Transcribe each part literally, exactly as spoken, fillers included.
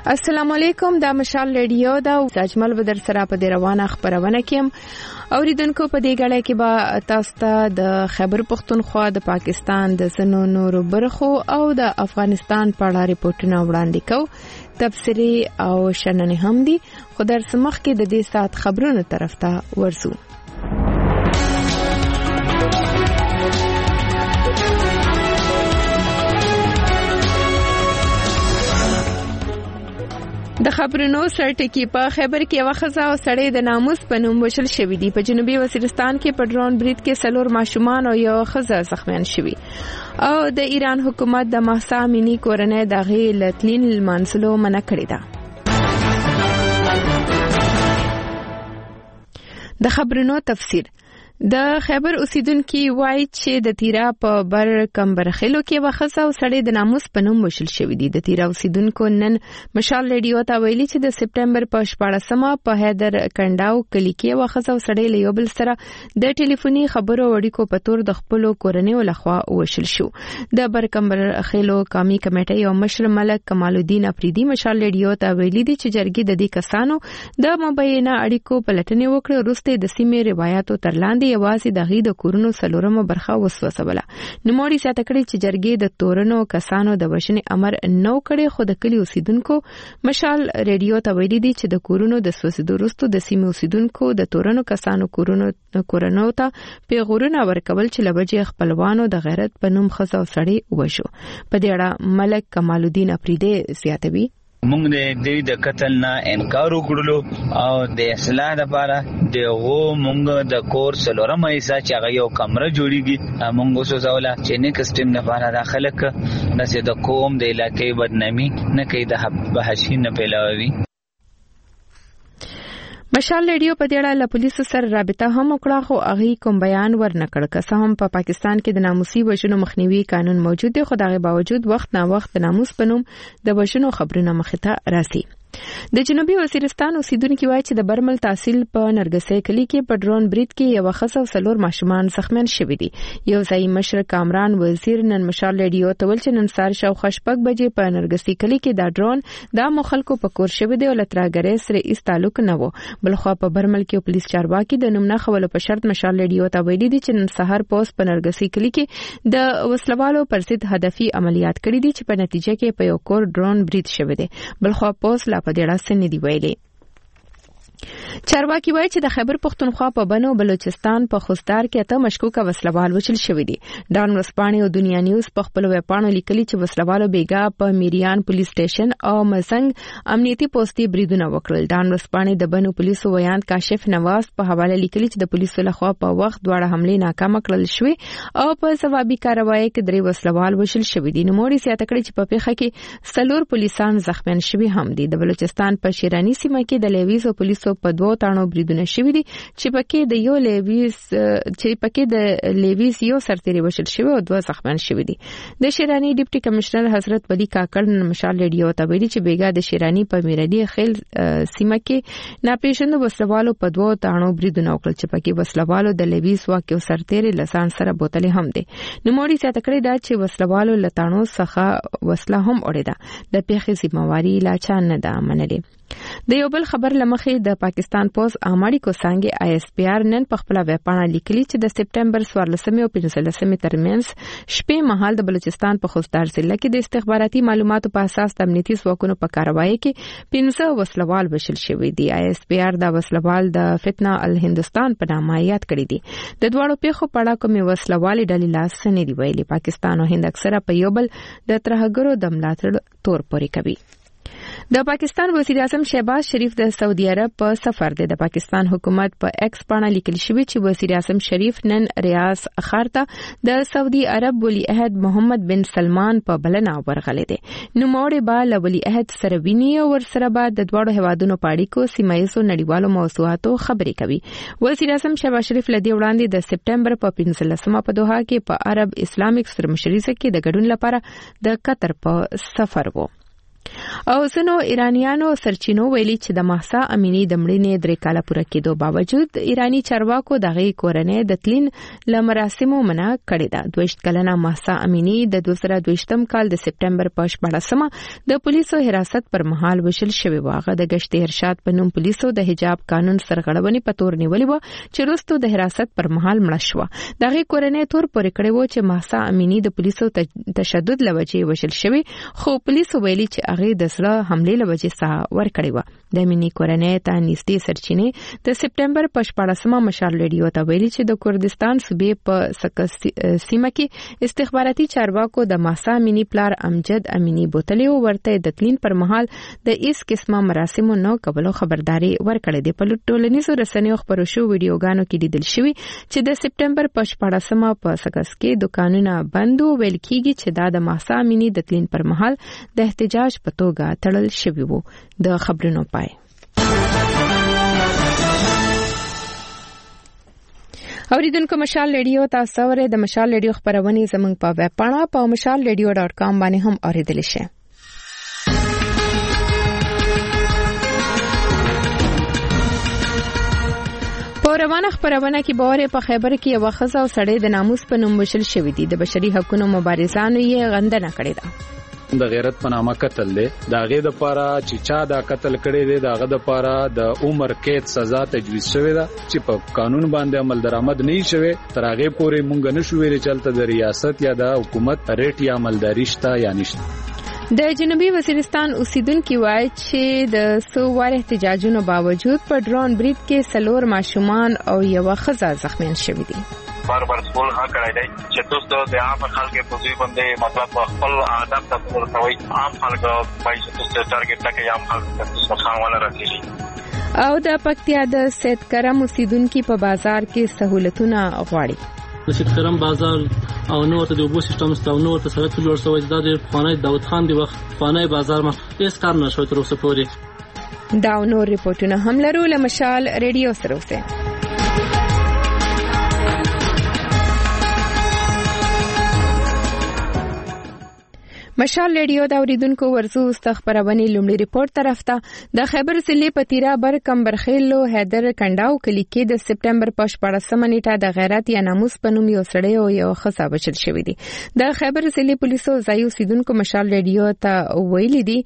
السلام علیکم، دا مشال ریډیو دا اجمل بدر سره په دې روانه خبرونه کیم. اوریدونکو په دې غړې کې به تاسو ته د خیبر پختونخوا د پاکستان د سنو نورو برخو او د افغانستان په اړه ریپورتونه وړاندې کوو. تفصیلی او شننې هم دي، خو در سمخ کې د دې سات خبرونو طرف ته ورسو. د خبرونو سرټکی په خیبر کې یو ښځه او سړی د ناموس په نوم وشل شوی دی. په جنوبي وزیرستان کې په ډرون برید کې څلور ماشومان او یو ښځه زخمیان شوي او د ایران حکومت د مهسا امینی کورنۍ د هغې له تلین لمانځلو منع کړې ده. د خبرونو تفسیر. د خیبر اوسیدونکو وایي چې د تیرا په بر کمبرخلو کې وخصه او سړی د ناموس په نوم وشل شوی دی. د تیرا اوسیدونکو نن مشال ریډیو ته ویلي چې د سپټمبر په شپاړسمه په حیدر کنډاو کلی کې وخصه او سړی له یو بل سره د ټلیفوني خبرو وړیکو په تور د خپل کورنۍ لخوا وشل شو. د بر کمبرخلو قومي کمیټې او مشر ملک کمال الدین افریدي مشال ریډیو ته ویلي دي چې جرګې د دې کسانو د مبینه اړیکو پلټنې وکړه وروسته د سیمې روایتو ترلاندې یوازې د غي د کورونو سلورمه برخه وسوسوله. نوموړي ساته کړی چې جرګې د تورنو کسانو د وشنې امر نو کړي، خو د کلی اوسیدونکو مشال ریډیو ته ویلي دي چې د کورونو د سوسیدو وروسته د سیمې اوسیدونکو د تورنو کسانو کورونو کورونو ته پیغورونه ورکول چې لبجې خپلوانو د غیرت په نوم ښځه او سړی وشو. په دې اړه ملک کمال الدین افریدي زیاتوي. موږ د دې د قتل نه انکار وکړلو او د اصلاح لپاره دغه موږ د کور سلورمه حصہ چې هغه یو کمره جوړیږي موږ وسوځوله چې نیکسټ ټیم لپاره داخله ک نسې د قوم د علاقې بدنامي نه کوي، د بحثین نه پیلاوي. مشال ریډیو په دې اړه له پولیسو سره رابطه هم وکړه، خو هغه کوم بیان ورنکړ. که څه هم په پاکستان کې د ناموسي وژنو مخنیوي قانون موجود دی، خو دغه باوجود وخت نه وخت د ناموس په نوم د وژنو خبرونه مخې ته راځي. د جنوبي وزیرستان اوسیدونکو وایي چې د برمل تحصیل په نرګسې کلی کې په ډرون برید کې یو ښځه او څلور ماشومان زخمیان شوي دي. یو ځای مشر کامران وزیر نن مشال ریډیو ته ویل چې نن سهار شاوخوا شپږ بجې په نرګسې کلی کې دا ډرون د عامو خلکو په کور شوی دی او له ترهګرۍ سره هیڅ تعلق نه و. بلخوا په برمل کې پولیس چارواکي د نوم نه خولو په شرط مشال ریډیو ته ویلي دي چې نن سهار پوس په نرګسې کلی کې د وسلوالو پر ضد هدفي عملیات کړي دي چې په نتیجه کې په یو کور ډرون برید شوی دی. بلخوا پوس لا په دې اړه څه نه دی ویلي. چارواکي وایي چې د خیبر پختونخوا په بنو بلوچستان په خوستار کې اته مشکوکه وسلوال وشل شوی دي. ډان ورسپانې او دنیا نیوز په خپل ویبپاڼو لیکلي چې وسلوالو بیګا په میریان پولیس سټیشن او مزنګ امنیتي پوسټي بریدونه وکړل. ډان ورسپانې د بنو پولیسو ویان کاشف نواز په حواله لیکلي چې د پولیسو لخوا په وخت دواړه حملې ناکام کړل شوې او په ځوابي کاروایی کې درې وسلوال وشل شوی دي. نوموړي زیاته کړې چې په پیښه کې څلور پولیسان زخمیان شوي هم دي. د بلوچستان په شیرانی سیمه کې د لیویز او پولیسو په دوه تاڼو بریدونه شوي دي چې پکې د یو لیویز چې پکې د لیویز یو سرتیری وشل شوی او دوه زخمیان شوي دي. د شیرانی ډیپټي کمشنر حضرت ولی کاکړ مشال ریډیو ته ویلي چې بیګا د شیرانی په میرادي خیل سیمه کې ناپېژاندو وسلوالو په دوه تاڼو بریدونه وکړل چې پکې وسلوالو د لیویز واکیو سرتیری لسان سره بوتلې هم دي. نوموړي زیاته کړې ده چې وسلوالو له تاڼو څخه وسله هم وړې ده. د پیښې ذمہواري لا چا نه ده منلې. د یو بل خبر لمخې د پاکستان پوز اماړي کو څنګه آی اس پی آر نن په خپل ویبپاڼه لیکلي چې د سپټمبر څوارلسمې او پنځلسمې ترمنځ شپې مهال د بلوچستان په خوستار ضلع کې د استخباراتي معلوماتو په اساس د امنیتي ځواکونو په کاروایی کې پنځه وسلوال وشل شوي دي. آی اس پی آر دا وسلوال د فتنه الهندستان په نامه یاد کړی دي. د دواړو پیښو په اړه کومې وسلوالې ډلې لاس نه دی ویلي. پاکستان او هند اکثره په یو بل د ترهګرو د ملاتړ تور پورې کوي. د پاکستان وزیر اعظم شهباز شریف د سعودي عرب په سفر دی. د پاکستان حکومت په ایکس باندې لیکل شوی چې وزیر اعظم شریف نن ریاض خارته د سعودي عرب ولی عہد محمد بن سلمان په بلنه ورغلی دی. نوموړي به له ولی عہد سره ویني او ورسره به د دواړو هیوادونو په اړیکو سیمه ییزو نړیوالو موضوعاتو خبرې کوي. وزیر اعظم شهباز شریف له دې وړاندې د سپټمبر په پنځلسمه په دوحه کې په عرب اسلامیک سرمشري کې د ګډون لپاره د قطر په سفر وو. او ځینو ایرانیانو سرچینو ویلي چې د مهسا امینی د مړینې درې کاله پوره کېدو باوجود ایرانی چارواکو دغه کورنۍ د تلین له مراسمو منع کړې ده. دویشت کلنه مهسا امینی د دوه زره دویشتم کال د سپټمبر په شپاړسمه د پولیسو حراست پر مهال وشل شوی و. هغه د گشت ارشاد په نوم پولیسو د حجاب قانون سرغړونې په تور نیولې و چې وروسته د حراست پر مهال مړه شوه. دغه کورنۍ تور پورې کړې و چې مهسا امینی د پولیسو تشدد لوجې وشل شوی، خو پولیسو ویلي چې هغه د سره حمله لوجې ساه ور کړې و. د امینی کورنۍ ته نږدې سرچینې د سپټمبر په شپاړسمه مشال ریډیو ته ویلي چې د کردستان صوبې په سکه سیمه کې استخباراتي چارواکو د مهسا امینی پلار امجد امینی بوتلې ورته د تلین پر مهال د هیڅ قسمه مراسمو نه کولو خبرداري ورکړې ده. په ټولنیزو رسنیو خبرو شو ویډیوګانو کې لیدل شوی چې د سپټمبر په شپاړسمه په سکس کې دکانونه بند او ویل کېږي چې دا د مهسا امینی د تلین پر مهال د احتجاج په توګه تړل شوی وو. د خبرونو پای. اوریدونکو مشال ریډیو تاسو ورته د مشال ریډیو خبرونه زموږ په ویب پاڼه په مشال ریډیو ډاټ کام باندې هم اوریدل شي. په روانه خبرونه کې باور په خیبر کې یو خزه او سړی د ناموس په نوم وشل شوی دی. د بشري حقوقو مبارزانو یې غندنه کړې ده. د غیرت په نامه قتل دی. دا غي د پاره چې چا دا قتل کړي دی داغه د پاره د عمر قید سزا تجویز شوی دا چې په قانون باندې عمل درآمد نه شوی تر هغه پورې مونږ نه شو ویل چلته د ریاست یا د حکومت ریټ یا عملداري شته یا نشته. د جنوبي وزیرستان اوسیدونکو وایي چې د سو وار احتجاجونو باوجود په ډرون بریډ کې سلور ماشومان او یو خزه زخمیان شوي دي. بار بار سکول ها کړای دی چې تاسو د عام خلکو په ځای باندې مطلب خپل آداب تاسو ورته عام خلکو پای چې تاسو ټارګټ تکي عام خلکو تاسو خانواله راځي. او د پکتیا د سید کرم اوسیدونکو په بازار کې سہولتونه غواړي. د سید کرم بازار او نو ته د وبو سیستم ستو نو ته سره جوړ شوی د خانای داوود خان دی وخت خانای بازار ما هیڅ کار نشو تر اوسه پورې. دا نو ریپورتونه هم لرو له مشال ریډیو سره اوسه. مشال ریډیو دا اوریدونکو ورزو استخبارونی لومړی ریپورت طرف ته د خیبر ضلع په تیرا بر کمبرخیلو حیدر کنداو کلی کې د سپټمبر په شپاړسمه نیټه د غیرت یا ناموس په نوم یو سړی او یو ښځه وژل شوی دی. د خیبر ضلع پولیسو ځای اوسیدونکو مشال ریډیو ته ویلي دي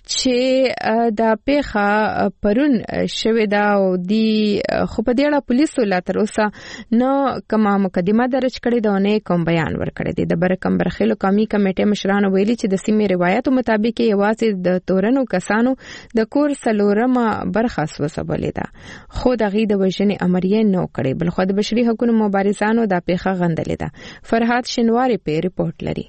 چې د پیښه پرون شوې ده او دی خو په دې اړه پولیسو لا تر اوسه نو کومه مقدمه درج کړې ده نه کوم بیان ورکړی دی. د بر کمبرخیلو قومي کمیټې مشرانو ویلي چې د سیمې روایتو مطابق یوازې د تورنو کسانو د کور سلورمه برخه وسوبلې ده خو دغه د وژنې امریه نو کړې بل خو د بشري حقوقو مبارزانو د پیښه غندلې ده. فرحات شنواری په ریپورت لري.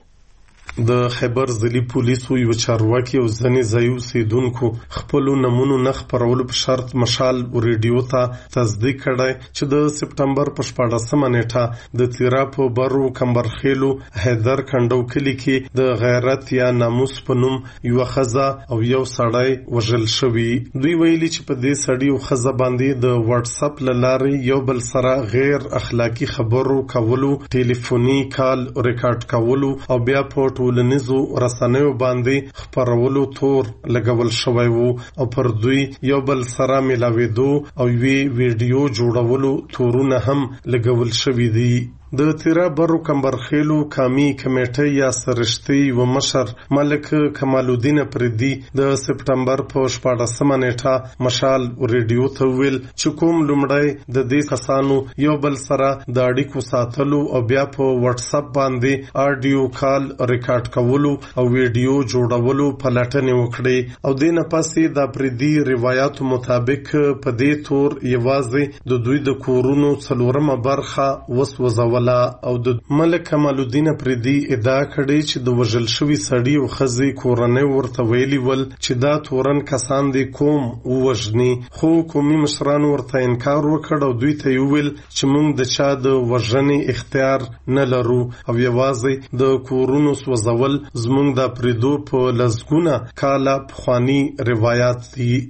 د خیبر ضلع پولیسو یو چارواکي او ځنې ځایو سیدونکو خپل نمونه نه خبرولو په شرط مشال ریډیو ته تصدیق کړای چې د سپټمبر په شپاړسمه نیټه د تیرا په برو کمبرخیلو حیدر کندو کلی کې د غیرت یا ناموس په نوم یو خزه او یو سړی وژل شوی. دوی ویلي چې په دې سړی او خزه باندې د واتس اپ لارې یو بل سره غیر اخلاقی خبرو کولو، ټلیفوني کال ریکارډ کولو او بیا په ټولنیزو رسنیو باندې خبرولو تور لګول شوی وو او پر دوی یو بل سره ملاویدو او وی ویډیو جوړولو تورونه هم لګول شوی دي. د تیرا برو کمبرخیلو قومي کمیټې یا سرشتي و مشر ملک کمال الدین پردي د سپټمبر په شپاړسمه نیټه مشال ریډیو ته ویل چې کوم لومړی د دې کسانو یو بل سره د اړیکو ساتلو او بیا په واتس اپ باندې آډیو کال ریکارډ کولو او ویډیو جوړولو پلاتنې وکړي او د نه پاسې د پردي روایتو مطابق په دې تور یوازې د دوی د کورونو څلورمه برخه وسوځول او د ملک کمال الدین پردي ادعا کړې چې د وژل شوی سړی او خزي کورنۍ ورته ویلي ول چې دا تورن کسان دي کوم وژني، خو قومي مشران ورته انکار وکړ او دوی ته ویل چې موږ د چا د وژنې اختیار نه لرو او یوازې د کورونو سوځول زموږ د پردو په لزګونه کاله پخوانی روایت دي.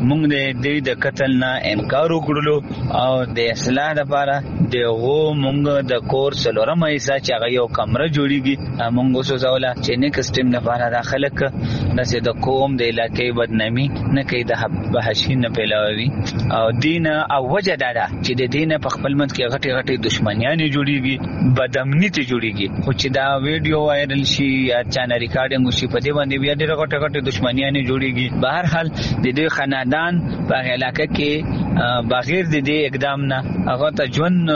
موږ د دې د قتل نه انکار وکړلو او د اصلاح لپاره دغه موږ د کور سلورم حصہ چې هغه یو کمره جوړیږي موږ اوسو زولا چې نیکسټ ټیم لپاره داخله ک نسه د قوم د علاقې بدنامي نه کوي د بحثین نه پیلاوي او دین او وجه دادا چې د دین په خپل منځ کې غټي غټي دښمنیان جوړیږي بدامنی ته جوړیږي خو چې دا ویډیو وایرل شي یا چانه ریکارډینګ شي په دې باندې بیا ډېر غټي غټي دښمنیان جوړیږي بهر حال د دې خاندان په علاقې کې بغیر د دې اقدام نه هغه ته ژوند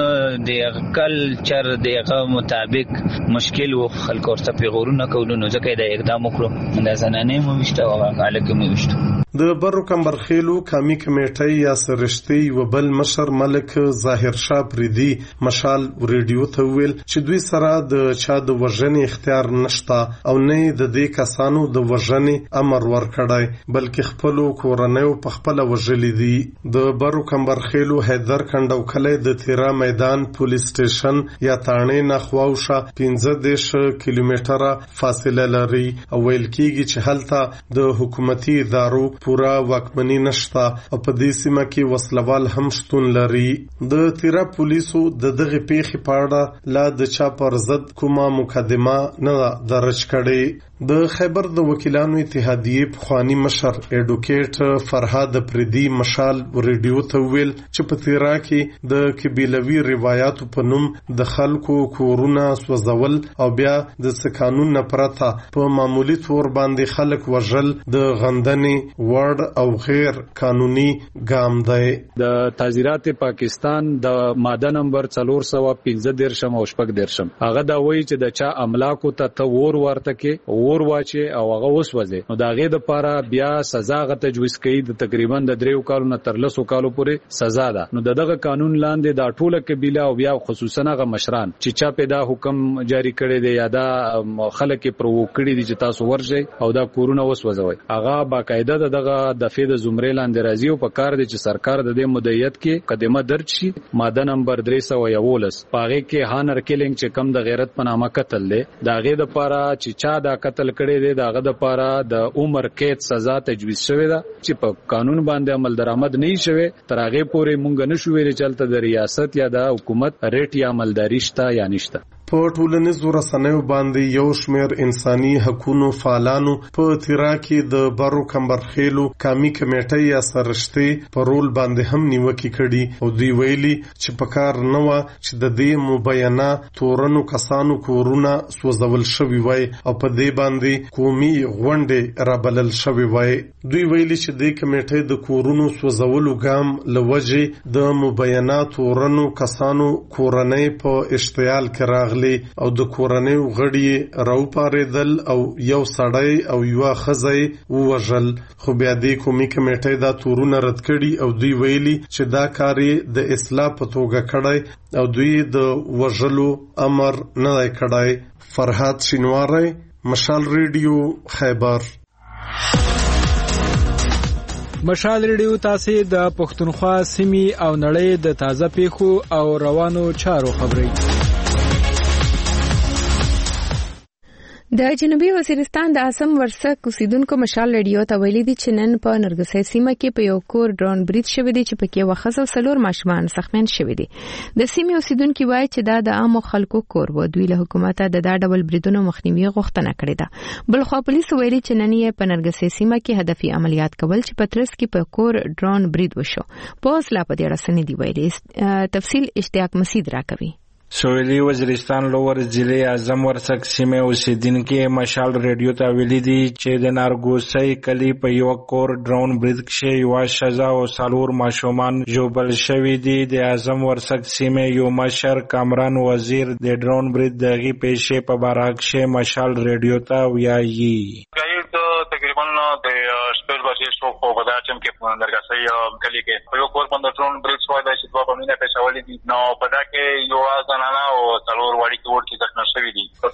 د کلچر دغه مطابق مشکل و خلکو ورته پیغورونه کولو نو ځکه دا اقدام وکړو دا زنانه مو وشته او علاقې مو وشته د برو کمبرخیلو کامی کمیټي یا سرشتي و بل مشر ملک ظاهر شاه پریدي مشال ریډیو ته ویل چې دوی سره د چا د وژنې اختیار نشته او نه د دې کسانو د وژنې امر ورکړای بلکې خپل کورنۍ په خپل وژلې دي د برو کمبرخیلو حیدر کندو کله د تیرا میدان پولیس سټیشن یا تانې نه خواوشه پنځه دیش کیلومتره فاصله لري او ویل کیږي چې هلته د حکومتي ادارو پورا واکمنی نشتا او په دې سیمه کې وسلوال هم شتون لري د تیرا پولیسو د دغه پیښې په اړه لا د چا پر ضد کومه مقدمه نه درج کړي د خیبر د وکیلانو اتحادیې پخوانی مشر ایډوکیټ فرهاد پریدي مشال ریډیو ته ویل چې په تیرا کې د قبیلوي روایتو په نوم د خلکو کورونه سوځول او بیا د قانون نه پرته په معمولی تور باندې خلک وژل د غندنې وړ او غیر قانوني ګام دی د تعزیرات پاکستان د ماده نمبر څلور سوه پنځه دیرشم او شپږ دیرشم هغه دا وایي چې د چا املاکو ته ته ور ورته کې ور واچي او هغه وسوځي نو دا غي د پاره بیا سزا غ تجویز کوي د تقریبا د دریو کالو نه تر لسو کالو پورې سزا ده نو دغه قانون لاندې دا ټوله قبيله او بیا خصوصا غ مشران چې چا پیدا حکم جاری کړي دی یا دا خلک پرو کړي دي چې تاسو ورځي او دا کورونه وسوځوي هغه باقاعده دغه د فید زمره لاندې راځي او په کار دي چې سرکار د دې مدیریت کې قدمه درج شي ماده نمبر درې سوه یوولس پاغه کې هانر کیلینګ چې کم د غیرت په نامه قتل دی دا غي د پاره چې چا دا قتل کړي دی داغه د پاره د عمر قید سزا تجویز شوی دا چې په قانون باندې عمل درآمد نه شوی تر هغه پورې مونږ نه شو ویل چلته د ریاست یا د حکومت ریټ یا عملداري شته یا نشته په ټولنیزو رسنیو باندې یو شمېر انساني حقوقو فعالانو په تیرا کې د برو کمبرخیلو کامی کمیټي یا سرشتي په رول باندې هم نیوکه کړي او دوی ویلي چې په کار نه و چې د دې مبینه تورنو کسانو کورونه سوځول شوی وای او په دې باندې قومي غونډې رابلل شوی وای دوی ویلي چې د کمیټې د کورونو سوځولو ګام لوجه د مبینه تورنو کسانو کورنۍ په اشتعال کې راغلي او د کورنۍ غړي راو پاریدل او یو سړی او یو خزای ووجل خو بیا دې قومي کمیټې دا تورونه رد کړي او دوی ویلي چې دا کاری د اصلاح په توګه کړی او دوی د وژلو امر نه دی کړی فرهاد شینواری مشال ریډیو خیبر مشال ریډیو تاسو د پښتونخوا سیمې او نړۍ د تازه پیښو او روانو چارو خبري د جنوبي وزیرستان د اسم ورسک اوسیدونکو مشال ریډیو ته ویلي دي چې نن په نرګسي سیمه کې په یو کور ډرون برید شوی دی چې پکې وخت او سلور ماشومان زخمیان شوی دي د سیمې اوسیدونکو وایي چې دا د عامو خلکو کور و دوی له حکومت د دا ډول بریدونو مخنیوي غوښتنه کړې ده بل خو پولیس ویلي چې نن یې په نرګسي سیمه کې هدفي عملیات کول چې پترس کې په کور ډرون برید وشو پوس لا په دې رسنۍ دی ویلي تفصیل اشتیاق مسید راکوي سویلی وزیرستان لوور ضلع اعظم ورسک سیمه اوسیدونکو مشال ریډیو ته ویلي دي چې د نارګوسي کلی په یو کور ډرون برید کې یو شزا او سالور ماشومان جوبل شوی دي د اعظم ورسک سیمه یو مشر کامران وزیر د ډرون برید دغه پیښې په باره کې مشال ریډیو ته ویایي تقریبا د شپږ بجې شو په بداچم کې په نرګسي کلی کې یو کور باندې ډرون برید شوی دی چې دوه بمونه پېښولې دي نو په دا کې یو ځانانه او څلور وړي کور کې ځکه شوی دي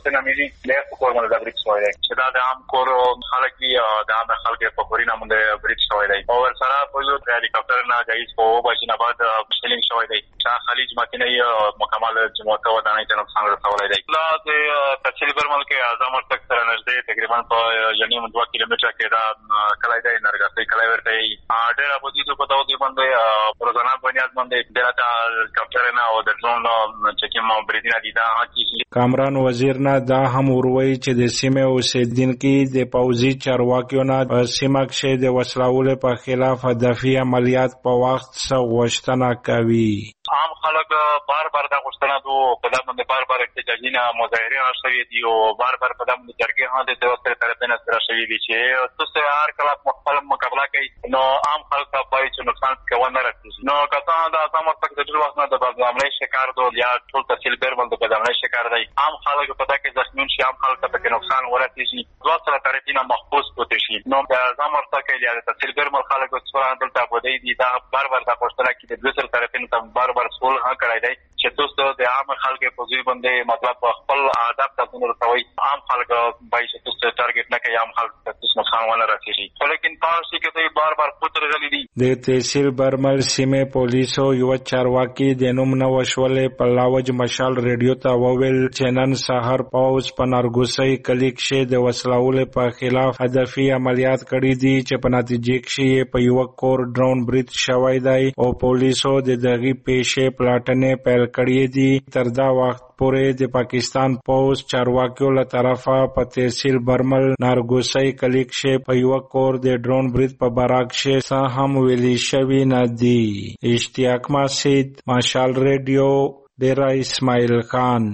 غوښتنه مې له کور باندې د بریټ شوی دی چې دا د عام کور خلک دي د عام خلکو په پورینه باندې بریټ شوی دی او ورسره په یو هلیکاپټر نه جایز په بچنه بعد سټیلینګ شوی دی چې خلیج مکینه مکمل جمعه ودانۍ ته نقصان رسولی دی لا د تفصیل برمل کې اعظم ورتک سره نږدې تقریبا په یعنی دوه کیلومتره کې دا کلای دی نرګسي کلای ورته ډېر ابودي په تاسو باندې پروګرام بنیاد باندې دلته هلیکاپټر نه او د ډرون چې کوم بریدینه دي دا هیڅ کامران وزیر نه دا هم وروي چې د سیمه اوسیدونکو د پوځي چارواکیو نه په سیمه کې د وسلوالو په خلاف هدفي عملیات په وخت څخه غوښتنه کوي. عام خلک بار بار دا غوښتنه دوه په دغه باندې بار بار احتجاجونه مظاهره شوي دي او بار بار په دغه باندې جرګې هم د دوه طرفینه سره شوي دي چې تاسو هر کله مخالف مقابله کوي نو عام خلک ته پای چې نقصان کوي نه راځي نو کته دا زموږ تک د ټول وخت نه د بدنامۍ شکار دو یا ټول تفصیل بیرول د بدنامۍ شکار دی عام خلک په دغه کې زخمین شي عام خلک ته نقصان ورسیږي دوه سره طرفینه محفوظ پاتې شي نو د زموږ تک یا د تفصیل بیرول خلک څومره دلته بودی دي دا بار بار دا غوښتنه کوي د دوه سره طرفینه ته بار بار سول ها کړای دی چې تاسو د عام خلکو په ځای باندې مطلب خپل آداب ته ورسوي عام خلک به چې تاسو ټارګټ نه کوي عام خلک تاسو نقصان ونه رسیږي لیکن تاسو کې ته بار بار پوتر غلي دي د تحصیل برمل سیمه پولیسو یو چارواکي د نوم نو وشولې په لاوج مشال ریډیو ته وویل چې نن سحر پاوز په نارګوسي کلیک شه د وسلوالو په خلاف هدفي عملیات کړې دي چې په نتیجه کې په یو کور ډرون بریټ شوی دی او پولیسو د دغه پیښې پلاټنې پیل کړې دي تر دا وخت پورې د پاکستان پوز چارواکیو له طرفه په تحصیل برمل نارګوسي کلیک شه په یو کور د ډرون بریټ په براک شه سه هم ویلي شوی نه دی. اشتیاق مسجد مشال ریډیو ډیرا اسماعیل خان.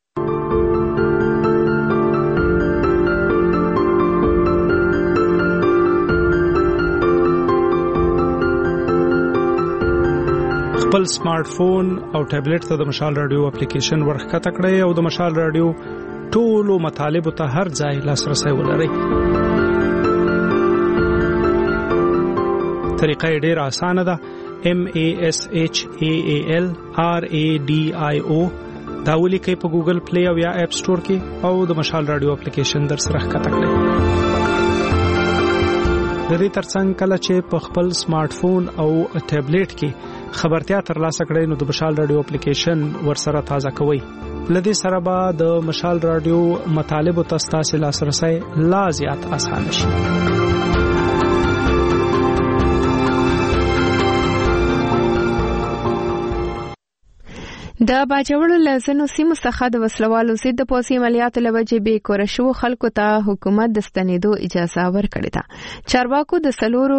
خپل سمارټ فون او ټابلیټ ته د مشال رادیو اپلیکیشن ورخکته کړئ او د مشال رادیو ټولو مطالبه ته هر ځای لاسرسي ولرئ. طریقه ډیره اسانه ده. M A S H A A L R A D I O دا ولیکئ په ګوګل پلی او یا اپ سٹور کې او د مشال رادیو اپلیکیشن در سره ښکته کړئ. د دې ترڅنګ کله چې په خپل سمارټ فون او ټابلیټ کې خبرتیا ترلاسه کړئ نو د مشال رادیو اپلیکیشن ورسره تازه کوئ. لدې سره به د مشال رادیو مطالب او تاسو لاسرسي لا زیات آسان شي. د باجوړو لزنو سیمو څخه د وسلوالو ضد د پوځي عملیاتو لوجې به کور شو خلکو ته حکومت د ستنېدو اجازه ورکړه ده. چارواکو د سلورو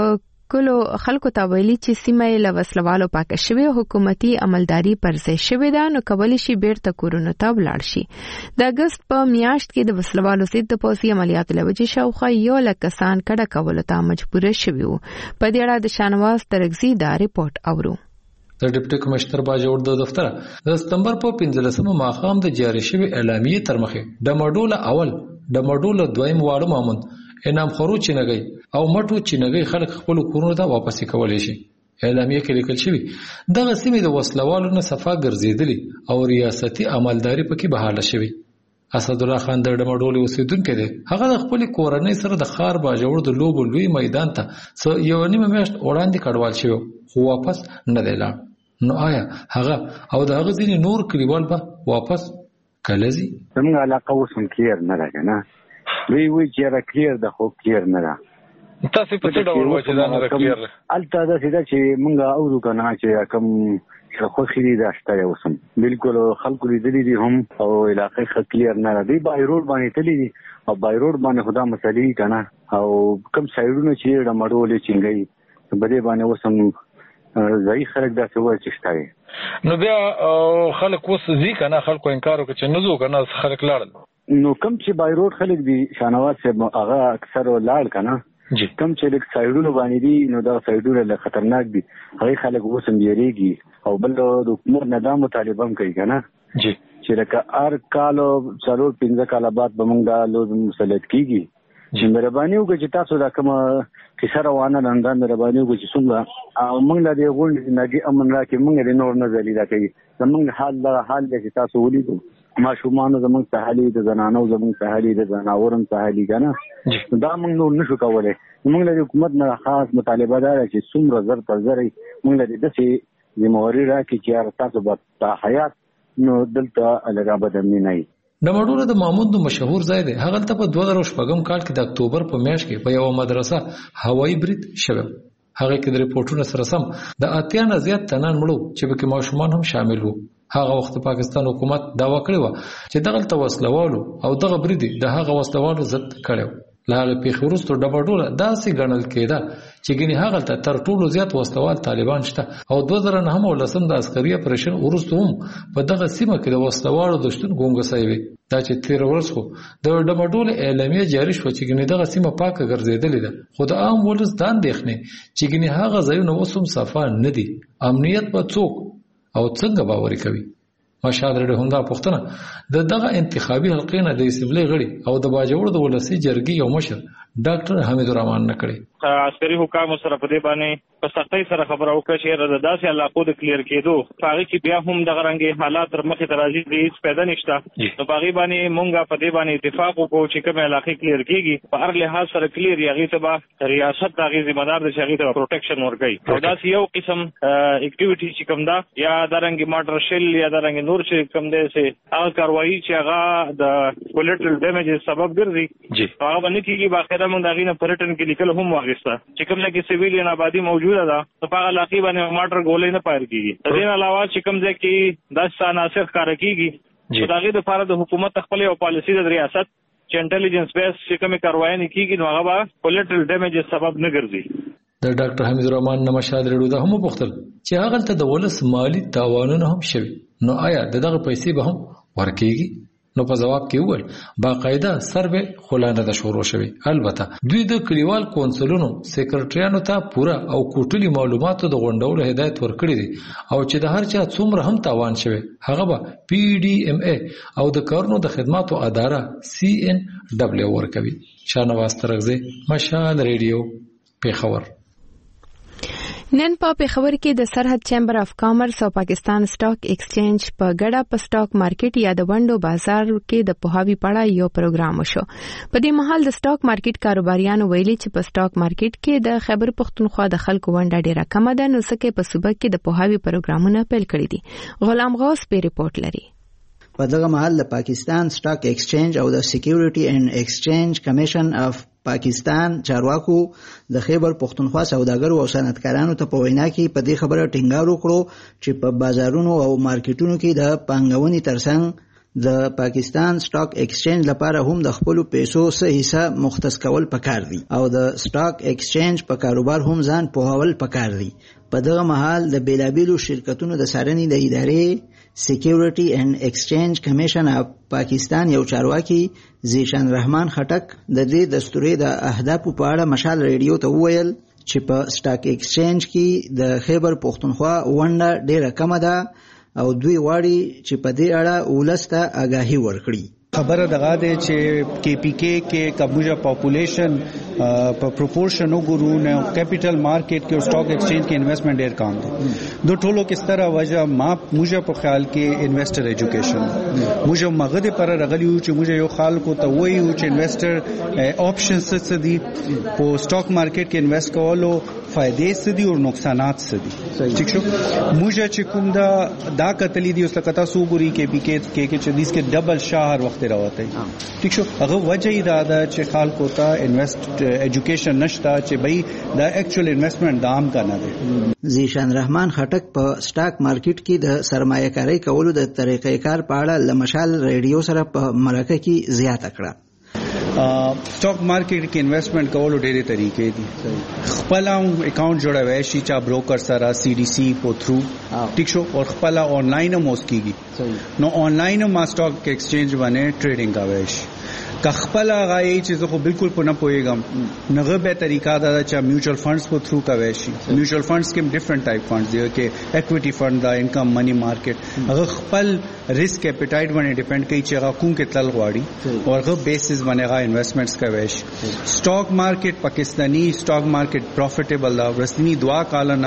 کلو خلکو ته ویلي چې سیمه له وسلوالو پاکه شوی حکومتي عملداري پر ځای شوی ده نو کولی شي بیرته کورونو ته ولاړ شي. د اگست په میاشت کې د وسلوالو ضد د پوځي عملیاتو لوجې شاوخوا یو لک کسان کډه کولو ته مجبور شوي وو. په دې اړه د شانواز ترغزي دا ریپورت اورو. د ډیپټي کمشنر باجوړ د دفتر د سپتمبر په پنځلسمه ماښام د جاری شوی اعلامیې تر مخه د ماډول اول د ماډول دویم واړه مامون انعام خورو چینګي او مټو چینګي خلک خپل کورونو ته واپس کولای شي. اعلامیه کې لیکل شوی دغه سیمې د وسلوالو نه صفه ګرځیدلې او ریاستي عملداري پکې بحاله شوی. اسد الله خان د ماډول اوسیدونکو دی. هغه د خپل کورنۍ سره د خار باجوړ د لوبو لوی میدان ته یو نیمه میاشت وړاندې کډوال شو خو واپس نه دی لاړ. نو آیا هغه او د هغه ځینې نور کلیوال به واپس کله ځي؟ زموږ علاقه اوس هم کلیر نه ده کنه. دوی وایي چې را کلیر ده خو کلیر نه ده. تاسو په څه ډول وایي چې دا نه کلیر ده؟ البته دا چې موږ اورو کنه چې کوم خو خېری دا شته اوسم بالکل خلکو لیدلې دي هم او علاقه خ کلیر نه ده. دی بای روډ باندې تللی دي او بای روډ باندې خدا مسلې کنه او کوم سایډونه چې د مړولې چنګي بده باندې اوسم ځای خلک دا څه وایي چې شته. نو بیا خلک اوس ځي کنه خلکو انکار وکړي چې نزو کنه خلک لاړل. نو کم چې بای روډ خلک دي شانواز صاحب هغه اکثر لاړ کنه کم چې لیک سایډونو باندې دي نو دا سایډونه له خطرناک دي هغه خلک اوس هم یریږي او بل د حکومت نه دا مطالبه کوي کنه جی چې لکه هر کال څلور پنځه کال بعد به موږ دا لوز مسلط کیږي چې مهرباني وکړئ چې تاسو دا کوم کیسه روانه ده دا مهرباني وکړئ چې څنګه او موږ له دې غونډې نګي امن راکې موږ د نور نه ځلی دا کوي زموږ حال دا حال دی چې تاسو ولیدو ماشومان زموږ سهالي د زنانو زموږ سهالي د زناورم سهالي کنه دا موږ نور نشو کولای. موږ له حکومت نه خاص مطالبه ده چې څومره زر تر زر موږ له دې ذمہواری راکړي چې تاسو به تا حیات نو دلته لږه بدمنی نه وي. د مډوله د مامود مشهور ځای دی. هغه ته په دوه زره شپږم کال کې د اکتوبر په میاشت کې په یو مدرسه هوایي برید شوی. هغه کې د ریپورتونو سره سم د اتیا نه زیات تنان مړو چې پکې ماشومان هم شامل وو. هغه وخت پاکستان حکومت داوا کړی و چې دغه توسلوالو او دغه برید د هغه وسلوالو ضد کړو. له هغه پیښې وروسته د مډوله داسې ګڼل کېده چې ګنې هغه ته تر ټولو زیات وسلوال طالبان شته او دوه زره نه هم ولسم د عسکري اپریشن وروسته هم په دغه سیمه کې د وسلوالو د شتون ګونګسای وي. دا چې تیر ورځ خو د مډوله اعلامیه جاری شو چې ګنې دغه سیمه پاکه ګرځېدلې ده. خو د عام ولس د اندېښنې چې ګنې هغه ځایونه اوس هم صفا نه دي. امنیت په څوک او څنګه باوري کوي؟ مشال رډ هوندا پښتنه د دغه انتخابي حلقې نه د اسمبلی غړي او د باجوړ د ولسی جرګي یو مشر ډاکټر حمید الرحمن نکړي. عسکري حکام سره په دې باندې په سختۍ سره خبره وکړه چې د داسې علاقو د کلیر کېدو هغه کې بیا هم دغه رنګ حالات تر مخې ته راځي د هیڅ پیدا نشته. نو په هغې باندې مونږ په دې باندې اتفاق وکړو چې کومې علاقې کلیر کېږي په هر لحاظ سره کلیر یې هغې ته به ریاست د هغې ذمه دار دی چې هغې ته پروټیکشن ورکوي او داسې یو قسم اکټیویټي چې کوم ده یا د رنګ ماټرشل یا د رنګ نور چې کوم دی چې هغه کاروایي چې هغه د کولیټرل ډیمیجز سبب ګرځي هغه به نه کېږي. باخره مونږ د هغې نه په رټن کې لیکل هم واخیسته چې کوم ځای کې سیویلین آبادي موجوده ده نو په هغه علاقې باندې ماټر ګولۍ نه پایل کېږي. د دې نه علاوه چې کوم ځای کې داسې عناصر ښکاره کېږي نو د هغې دپاره د حکومت خپل یو پالیسي د ریاست چې انټلیجنس بیس چې کومې کاروایانې کېږي نو هغه به کولیټرل ډیمیجز سبب نه ګرځي. د ډاکټر حمید الرحمن نه مشال رډو ده هم وپوښتل چې هغلته د ولس مالي تاوانونه هم شوي نو آیا دغه پیسې به هم ورکېږي؟ نو په جواب کې وویل باقاعده سروې خلانه د شروع شوی. البته دوی د کلیوال کونسلونو سیکرټریانو ته پوره او کوټلي معلوماتو د غونډولو هدایت ورکړي دي او چې د هر چا څومره هم تاوان شوی هغه به پی ډی ایم ای او د کارونو د خدماتو اداره سی ان ډبلیو ورکوي. شاهنواز ترغزی، مشال ریډیو، پیښور. نن په پیښور کې د سرحد چیمبر اف کامرس او پاکستان سٹاک ایکسچینج په ګډه په سٹاک مارکیټ یا د ونډو بازار کې د پوهاوی پړه یو پروګرام وشو. په دې مهال د سٹاک مارکیټ کاروباریانو ویلي چې په سٹاک مارکیټ کې د خیبر پښتونخوا د خلکو ونډه ډیره کمه ده نو څنګه په صوبه کې د پوهاوی پروګرامونه پیل کړي دي. غلام غوث په ریپورت لري. په دغه مهال د پاکستان سٹاک ایکسچینج او د سکیورټي اینڈ ایکسچینج کمیشن اف پاکستان چارواکو د خیبر پښتونخوا سوداګرو او صنعتکارانو ته په وینا کې په دې خبره ټینګار وکړو چې په بازارونو او مارکیټونو کې د پانګونې ترڅنګ د پاکستان سٹاک ایکسچینج لپاره هم د خپل پیسو څه حصہ مختص کول پکار دي او د سٹاک ایکسچینج په کاروبار هم ځان پوهول پکار دي. په دغه مهال د بیلابیلو شرکتونو د څارنې د ادارې سکیورټي اینڈ ایکسچینج کمیشن اف پاکستان یو چارواکي زیشان رحمان خټک د دې دستوري د اهدافو په اړه مشال ریډیو ته وویل چې په سٹاک ایکسچینج کې د خیبر پښتونخوا ونډه ډیره کمه ده او دوی غواړي چې په دې اړه ولسته آگاهي ورکړي. خبره دغه ده چې کې پی کې کې کموجه پاپولیشن په پروپورشن وګورو نه کیپټل مارکیټ کې او سٹاک ایکسچینج کې انویسټمنٹ ډیر کم دی. دو ټولو کس طرح وجہ ما موجه په خیال کې انویسټر ایجوکیشن موجه مغه پر رغلی او چې موجه یو خال کو ته وایي او چې انویسټر آپشنز څه دي په سٹاک مارکیټ کې انویسټ کولو فائدې څه دي او نقصانات څه دي. ٹھیک شو موجه چې کوم دا دا کتلی دی اوس لکه تاسو ګوري کې پی کې کې چې دیس کې ډبل شهر وخت راوته. ٹھیک شو هغه وجه یې دا ده چې خلکو ته انویسټ ایجوکیشن نشته چې بھئی دا ایکچوال انویسټمنٹ دام کا نه دی. زیشان رحمان خټک په سٹاک مارکیټ کې د سرمایه کاری کولو د طریقې کار په اړه لمشال ریډیو سره په مرکه کې زیاته کړه. سٹاک مارکیټ کې انویسټمنٹ کولو ډېرې طریقې دي. خپل اکاؤنٹ جوړوي شي چا بروکر سره سی ڈی سی په تھرو ٹھیک شو اور خپل آنلاین هم اوسکیږي نو آنلاین ما سٹاک ایکسچینج باندې ټریډینګ کوي شي که خپل غایي چې زه بالکل په نه پوهیږم نغه به طریقہ دا چې میوچوال فنڈز په تھرو کوي شي. میوچوال فنڈز کې ډیفرنٹ ټایپ فنڈز دي کې اکوئټي فنڈ دا انکم منی مارکیټ هغه خپل ریسک اپیټایټ باندې ډیپند کوي چې هغه کوم کې تل غواړي او هغه بیسس باندې هغه انویسټمنټس کوي شي. سٹاک مارکیټ پاکستانی سٹاک مارکیټ پروفیټیبل دا ورسنی دوا کالنا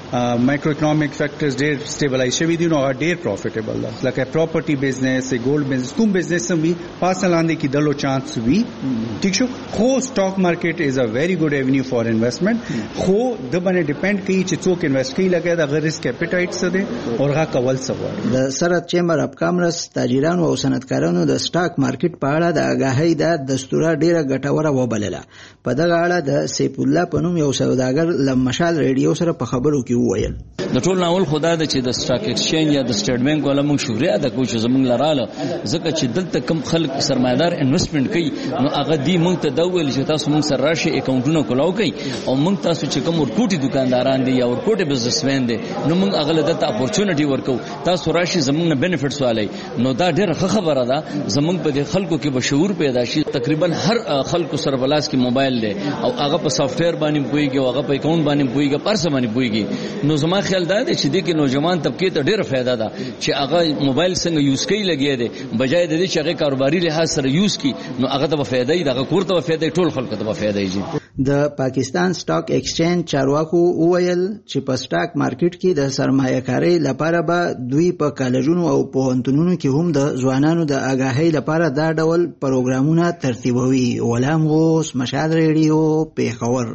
مایکرو اکونومیک فیکټرز ډېر سټیبلایز شوي دي نو هغه ډېر پروفیټیبل ده لکه پراپرټي بزنس ګولډ بزنس کوم بزنس هم وي پاس لاندې کې دلو چانس وي ٹھیک شو خو سٹاک مارکیټ از ا ویری ګډ ایونیو فار انویسټمنٹ خو د باندې ډیپند کوي چې څوک انویسټ کوي لګي د غیر ریسک اپیټایټ څه دي او هغه کول څه وایي د سرحد چیمبر اف کامرس تاجرانو او صنعتکارانو د سٹاک مارکیټ په اړه د آگاهۍ د دستوره ډیره ګټوره وبلله په دغه اړه د سیف الله پنوم یو سوداګر ل مشال ریډیو سره په خبرو کې وویل د ټول ناول خدا د چې د سٹاک ایکسچینج یا د سټیټ بانک ولا موږ شکریا د کوم چې زمونږ لراله ځکه چې دلته کم خلک سرمایدار انویسټمنٹ کوي نو هغه دی موږ ته دا ویل چې تاسو موږ سره راشي اکاونټونه کولاو کوي او موږ تاسو چې کوم ورکوټي دکانداران دي یا ورکوټي بزنسمن دي نو موږ هغه له د اپورچونټي ورکو تاسو راشي زمونږ نه بینیفټس والي نو دا ډېر خبره ده زمونږ په دې خلکو کې به شعور پیدا شي تقریبا هر خلکو سره بلاس کې موبایل دی او هغه په سافټ ویر باندې پويږي او هغه په اکاونټ باندې پويږي پر څه باندې پويږي نو زما خیال دا دی چې دې کې نوجوان طبقه ته ډېر فائدہ ده چې هغه موبایل څنګه یوز کوي لګي دی بجای د دې چې هغه کاروباري لحاظ سره یوز کی نو هغه ته فائدہ ای دغه کور ته فائدہ ټول خلکو ته فائدہ ای د پاکستان سٹاک ایکسچینج چارواکو وویل چې په سٹاک مارکیټ کې د سرمایه‌کاري لپاره به دوی په کالجونو او پوهنتونونو کې هم د ځوانانو د آگاهۍ لپاره دا ډول پروګرامونه ترتیبوي ولام غوس مشال ریډیو پیښور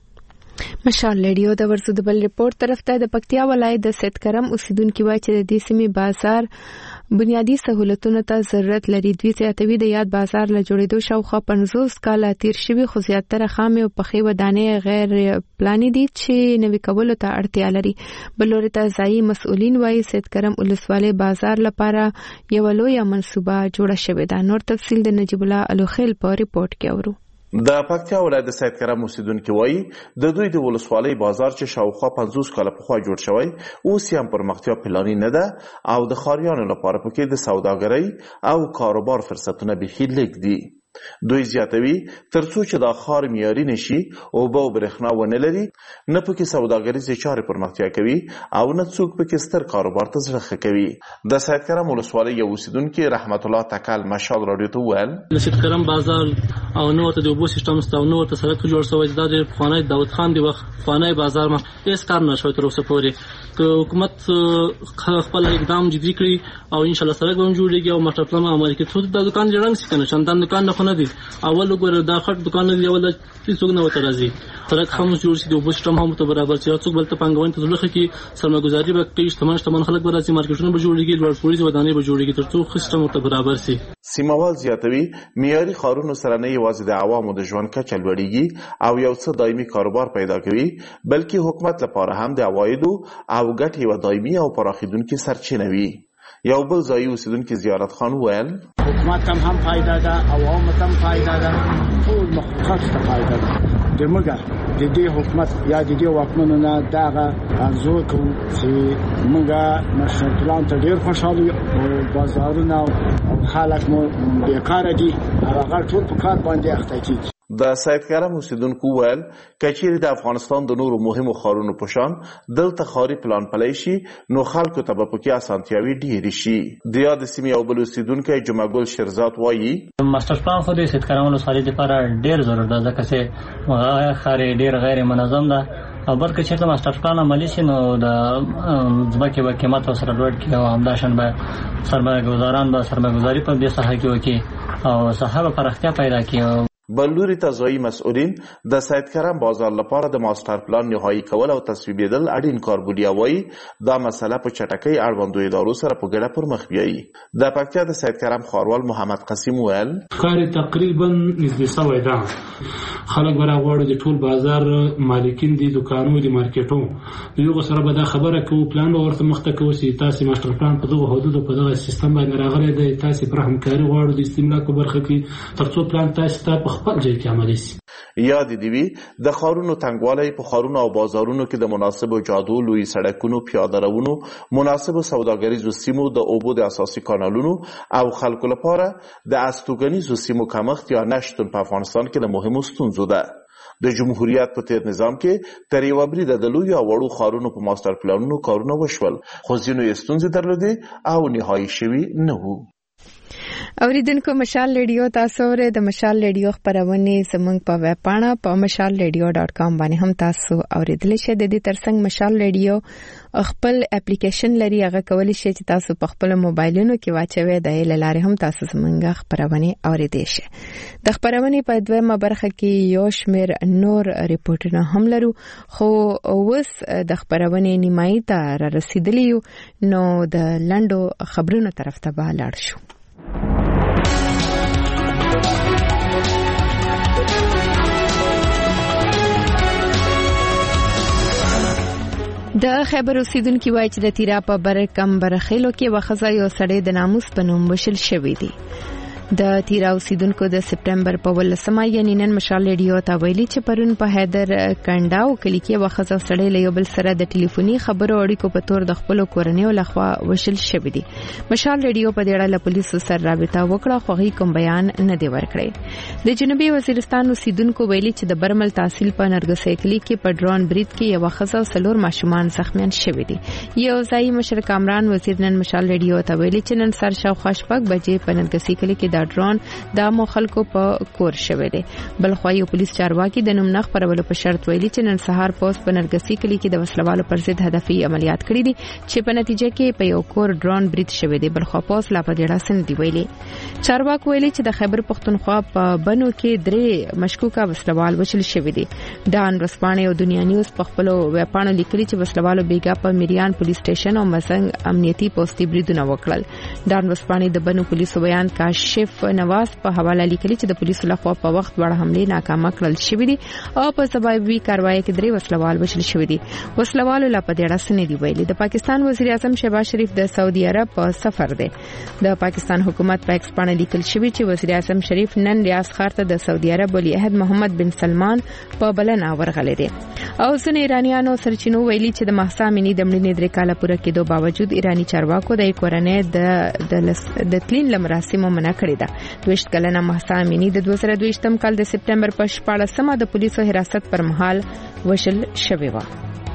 مشال ریډیو د ورسو د بل ریپورت طرف ته د پکتیا ولایت د سید کرم اوسیدونکو وایي چې د دې سیمې بازار بنیادی سہولتونو ته ضرورت لري دوی زیاتوي د یاد بازار له جوړېدو شاوخوا پنځوس کاله تیر شوي خو زیاتره خامې او پخې ودانې غیر پلاني دي چې نوي کولو ته اړتیا لري بل لوري ته ځایي مسؤلین وایي سید کرم ولسوالۍ بازار لپاره یوه لویه منصوبه جوړه شوې ده نور تفصیل د نجیب الله الوخیل په ریپورت کې اورو د پکتیا ولایت د سید کرم اوسیدونکو وایي د دوی د ولسوالۍ بازار چې شاوخوا پنځوس کاله پخوا جوړ شوی اوس یې هم پرمختیا پلاني نه ده او د ښاریانو لپاره پکې د سوداګرۍ او کاروبار فرصتونه بیخي لږ دي دوی زیاتوي ترڅو چې دا ښار معیاري نشي اوبه او برېښنا ونه لري نه پکې سوداګریزې چارې پرمختیا کوي او نه څوک پکې ستر کاروبار ته زړه ښه کوي د سید کرم ولسوالۍ یو اوسیدونکي رحمت الله تکل مشال راډیو ته وویل د سید کرم بازار او نو ته د اوبو سیستم ستو نو ته سړک جوړ شوی دا د پخوانی داود خان دی وخت پخوانی بازار ما هیڅ کار نه شوی تر اوسه پورې که حکومت خپل اقدام جدي کړي او ان شاء الله سړک هم جوړیږي او ماستر پلان عملي کړي د دکان جوړنګ سي کنه شاندان دکان نه خونه دي اول وګوره دا خټ دکان دی اول څوک نه وته راځي سړک هم جوړ شي د اوبو سیستم هم ته برابر شي څوک بل ته پنګون ته ځلخه کی سرمایه‌ګذاري به کوي تمام تمام خلک به راځي مارکیټونه به جوړیږي لوړ پولیس ودانې به جوړیږي ترڅو سیستم ته برابر شي سیموال زیاتوي معیاري ښارونو سره نه یوازې د عوامو د ژوند کچه لوړیږي او یو څه دایمي کاروبار پیدا کوي بلکې حکومت لپاره هم د عوایدو او ګټې یوه دایمي او پراخېدونکې سرچینه وي یو بل ځایي اوسیدونکي زیارت خان وویل حکومت هم هم فایده ده عوام هم فایده ده ټول مخلوقات ته فایده ده د موږ د دې حکومت یا د دې واکمنو نه دغه ارزو کوو چې موږ مشر پلان ته ډېر خوشحاله یو او بازارونه او خلک مو بیکاره دي هغه ټول په کار باندې اخته کېږي د سید کرم اوسیدونکو ویل کچېرې د افغانستان د نورو مهمو ښارونو په شان دلته ښاري پلان پلی شي نو خلکو ته به پکې اسانتیاوې ډېرې شي د یادې سیمې یو بل اوسیدونکی جمعګل شیرزاد وایي ماستر پلان خو د سید کرم ولسوالۍ دپاره ډېر ضرور ده ځکه چې هغه ښار یې ډېر غیر منظم ده او بلکې چېرته ماستر پلان عملي شي نو د ځمکې به قیمت ورسره لوړ کړي او همداشان به سرمایه‌ګزاران به سرمایه‌ګزاري په دې ساحه کې وکړي او ساحه به پراختیا پیدا کړي بل لوري ته ځایي مسؤلین د سید کرم بازار لپاره د ماستر پلان نهایی کول او تصویبېدل اړین کار بولي وایي دا مسله په چټکۍ اړوندو ادارو سره په ګډه پر مخ بیایي د پکتیا د سید کرم ښاروال محمد قسیم ویل کار تقریبا نږدې شوی ده خلک به راغواړي د ټول بازار مالکین دي دکانو دي مارکیټو د یو سره به دا خبره کوو پلان به ورته مخته کوو چې تاسې ماستر پلان په دغه حدودو په دغه سیستم باندې راغلی دی تاسې پر همکاري غواړو د استملاکو برخه کې تر څو پلان تاسې ته په خپل ځای کې عملي شي یاد دی وی د ښارونو تنګوالی په ښارونو او بازارونو کې د مناسبو جادو لوی سړکونو پیاده روونو مناسبو سوداګریزو سیمو د اوبو د اساسي کانالونو او خلکو لپاره د استوګنیزو سیمو کمښت یا نشتون په افغانستان کې د مهمو ستونزو ده د جمهوریت په تیر نظام کې تر یوه بریده د لویو او وړو ښارونو په ماستر پلانونو کارونه وشول خو ځینو یې ستونزې درلودې او نهایي شوي نه وو اوریدونکو مشال ریډیو تاسو ورته د مشال ریډیو خبرونه زمونږ په ویب پاڼه په مشال ریډیو ډاټ کام باندې هم تاسو اوریدلی شئ. د دې ترڅنګ مشال ریډیو خپل اپلیکیشن لري، هغه کولی شئ چې تاسو په خپل موبایلونو کې واچوي. د یې لارې هم تاسو زمونږ خبرونه اوریدئ شئ. د خبرونه په دویمه برخه کې یو شمېر نور ریپورتونه هم لرو، خو اوس د خبرونه نیمایي ته را رسیدلی یو، نو د لندو خبرونو طرف ته به لاړ شو. د خیبر اوسیدونکو وایي چې د تیرا په بر کم برخېلو کې وخزا یو سړی د ناموس په نوم وشل شوی دی. د تیرا اوسیدونکو د سپټمبر په ولسمه یعنی نن مشال ریډیو ته ویلي چې پرون په حیدر کنډاو کلی کې وخزا سړی له یو بل سره د ټلیفوني خبرو اړیکو په تور د خپل کورنیو لخوا وشل شوی دی. مشال ریډیو په دې اړه له پولیسو سره رابطه وکړه، خو هیڅ کوم بیان نه دی ورکړی. د جنوبي وزیرستان اوسیدونکو ویلي چې د برمل تحصیل په نرګسې کلی کې په ډرون برید کې یو وخزا سلور ماشومان زخمیان شوی دي. یو ځای مشر کامران وزیر نن مشال ریډیو ته ویلي چې نن سر شاوخوا شپږ بجې په نرګسې کلی کې ډرون د مو خلکو په کور شوی دی. بل خو یو پولیس چارواکي د نوم نه خبرولو په شرط ویلي چې نن سهار پوس په نرګسي کلی کې د وسلوالو پر ضد هدفي عملیات کړي دي چې په نتیجه کې په یو کور ډرون برید شوی دی. بل خو پوس لا په ډیره سن دی ویلي. چارواکي ویلي چې د خیبر پختونخوا په بنو کې درې مشکوکه وسلوال وشل شوی دي. دان رسپانه او دنیا نیوز په خپل ویب پاڼه لیکلي چې وسلوالو بیګا په میریان پولیس سټیشن او مزنګ امنیتي پوسټي بریدونه وکړل. دان رسپانه د بنو پولیسو بیان کاشف نواز په حواله لیکلي چې د پولیسو لخوا په وخت وړ حمله ناکامه کړل شوې دي او په سباوي کاروایی کې درې وسلوال وشل شوې دي. وسلوالو لا په ډېر سن دی ویلي. د پاکستان وزیر اعظم شهباز شریف د سعودي عرب په سفر دی. د پاکستان حکومت په ایکس باندې لیکل شوی چې وزیر اعظم شریف نن ریاض ښار ته د سعودي عرب ولی عہد محمد بن سلمان په بلنه ورغلی دی. او ځینې ایرانیانو سرچینو ویلي چې د مهسا امینی د مړینې درې کاله پوره کېدو باوجود ایرانی چارواکو د کورنۍ د د تلین لمراسمو منع کړی ده. دویشت کلنه مهسا امینی د دوه زره دویشتم کال د سپټمبر په شپاړسمه د پولیسو حراست پر مهال وشل شوی و.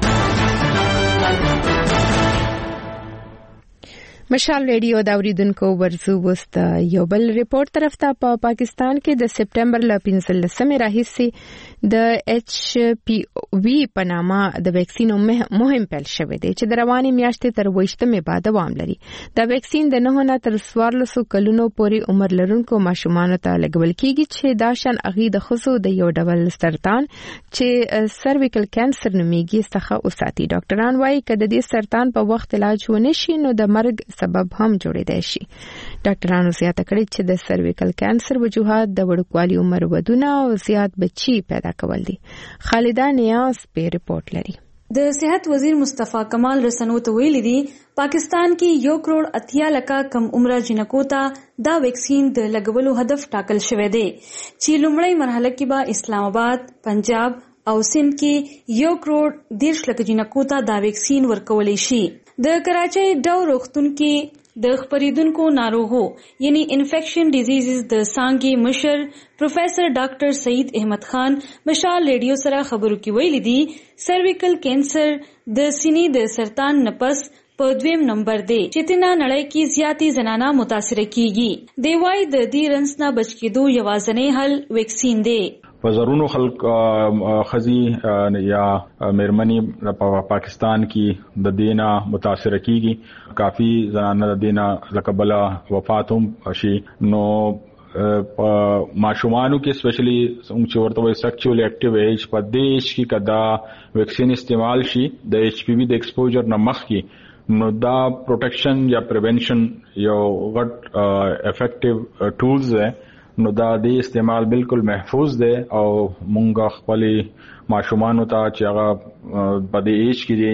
مشال ریډیو دا اوریدونکو ورزو وست یو بل ریپورت طرف ته په پا پاکستان کې د سپټمبر ل پنځلسمې راهیسې د ایچ پی وی په نامه د ویکسینو مهم پیل شوی دی چې د رواني میاشتې تر ویشتمې بعد دوام لري. دا ویکسین د نه نه تر څوارلسو کلونو پورې عمر لرونکو ماشومانو ته لګول کیږي چې دا شان اغي د خصو د یو ډول سرطان چې سرویکل کانسر نومیږي څخه اوساتي. ډاکټران وايي چې د دې سرطان په وخت علاج ونه شي نو د مرګ سبب هم جوړیدای شي. ډاکټرانو زیاته کړي چې د سرویکل کانسر وجوهات د وړوکوالي عمر ودونه او زیات بچي پیدا کول دي. خالده نیاز په ریپورت لري. د صحت وزیر مصطفی کمال رسنو ته ویلي دي پاکستان کې یو کروڑ اتیا لکه کم عمره جنکو ته دا ویکسین د لګولو هدف ټاکل شوی دی چې لومړی مرحله کې به اسلام آباد، پنجاب او سند کې یو کروڑ دیرش لکه جنکو ته دا ویکسین ورکولی شي. د کراچۍ ډاو روغتون کې د خپریدونکو ناروغو یعنی انفیکشن ډیزیزز د څانګې مشر پروفیسر ډاکټر سعید احمد خان مشال ریډیو سره خبرو کې ویلي دي سرویکل کینسر د سینې د سرطان نپس په دویم نمبر دی چې تینا نړۍ کې زیاتی زنانه متاثر کیږي. دی وايي د دې رنس نه بچ کېدو یوازینی حل ویکسین دی. په زرونو خلک خزي یا میرمنی په پاکستان کې د دینه متاثر کیږي. کافی زنانه د دینه لقبلا وفات هم شي. نو په ماشومانو کې سپیشلی چې ورته وایي سیکچوال اکټیو ایج په دیش کې کدا ویکسین استعمال شي د ایچ پی وی د ایکسپوجر نه مخکې نو دا پروټیکشن یا پریونشن یو غټ افیکټیو ټولز دی. نو دا د استعمال بالکل محفوظ دی او مونږ خپل ماشومان ته چې هغه په دې ایج کې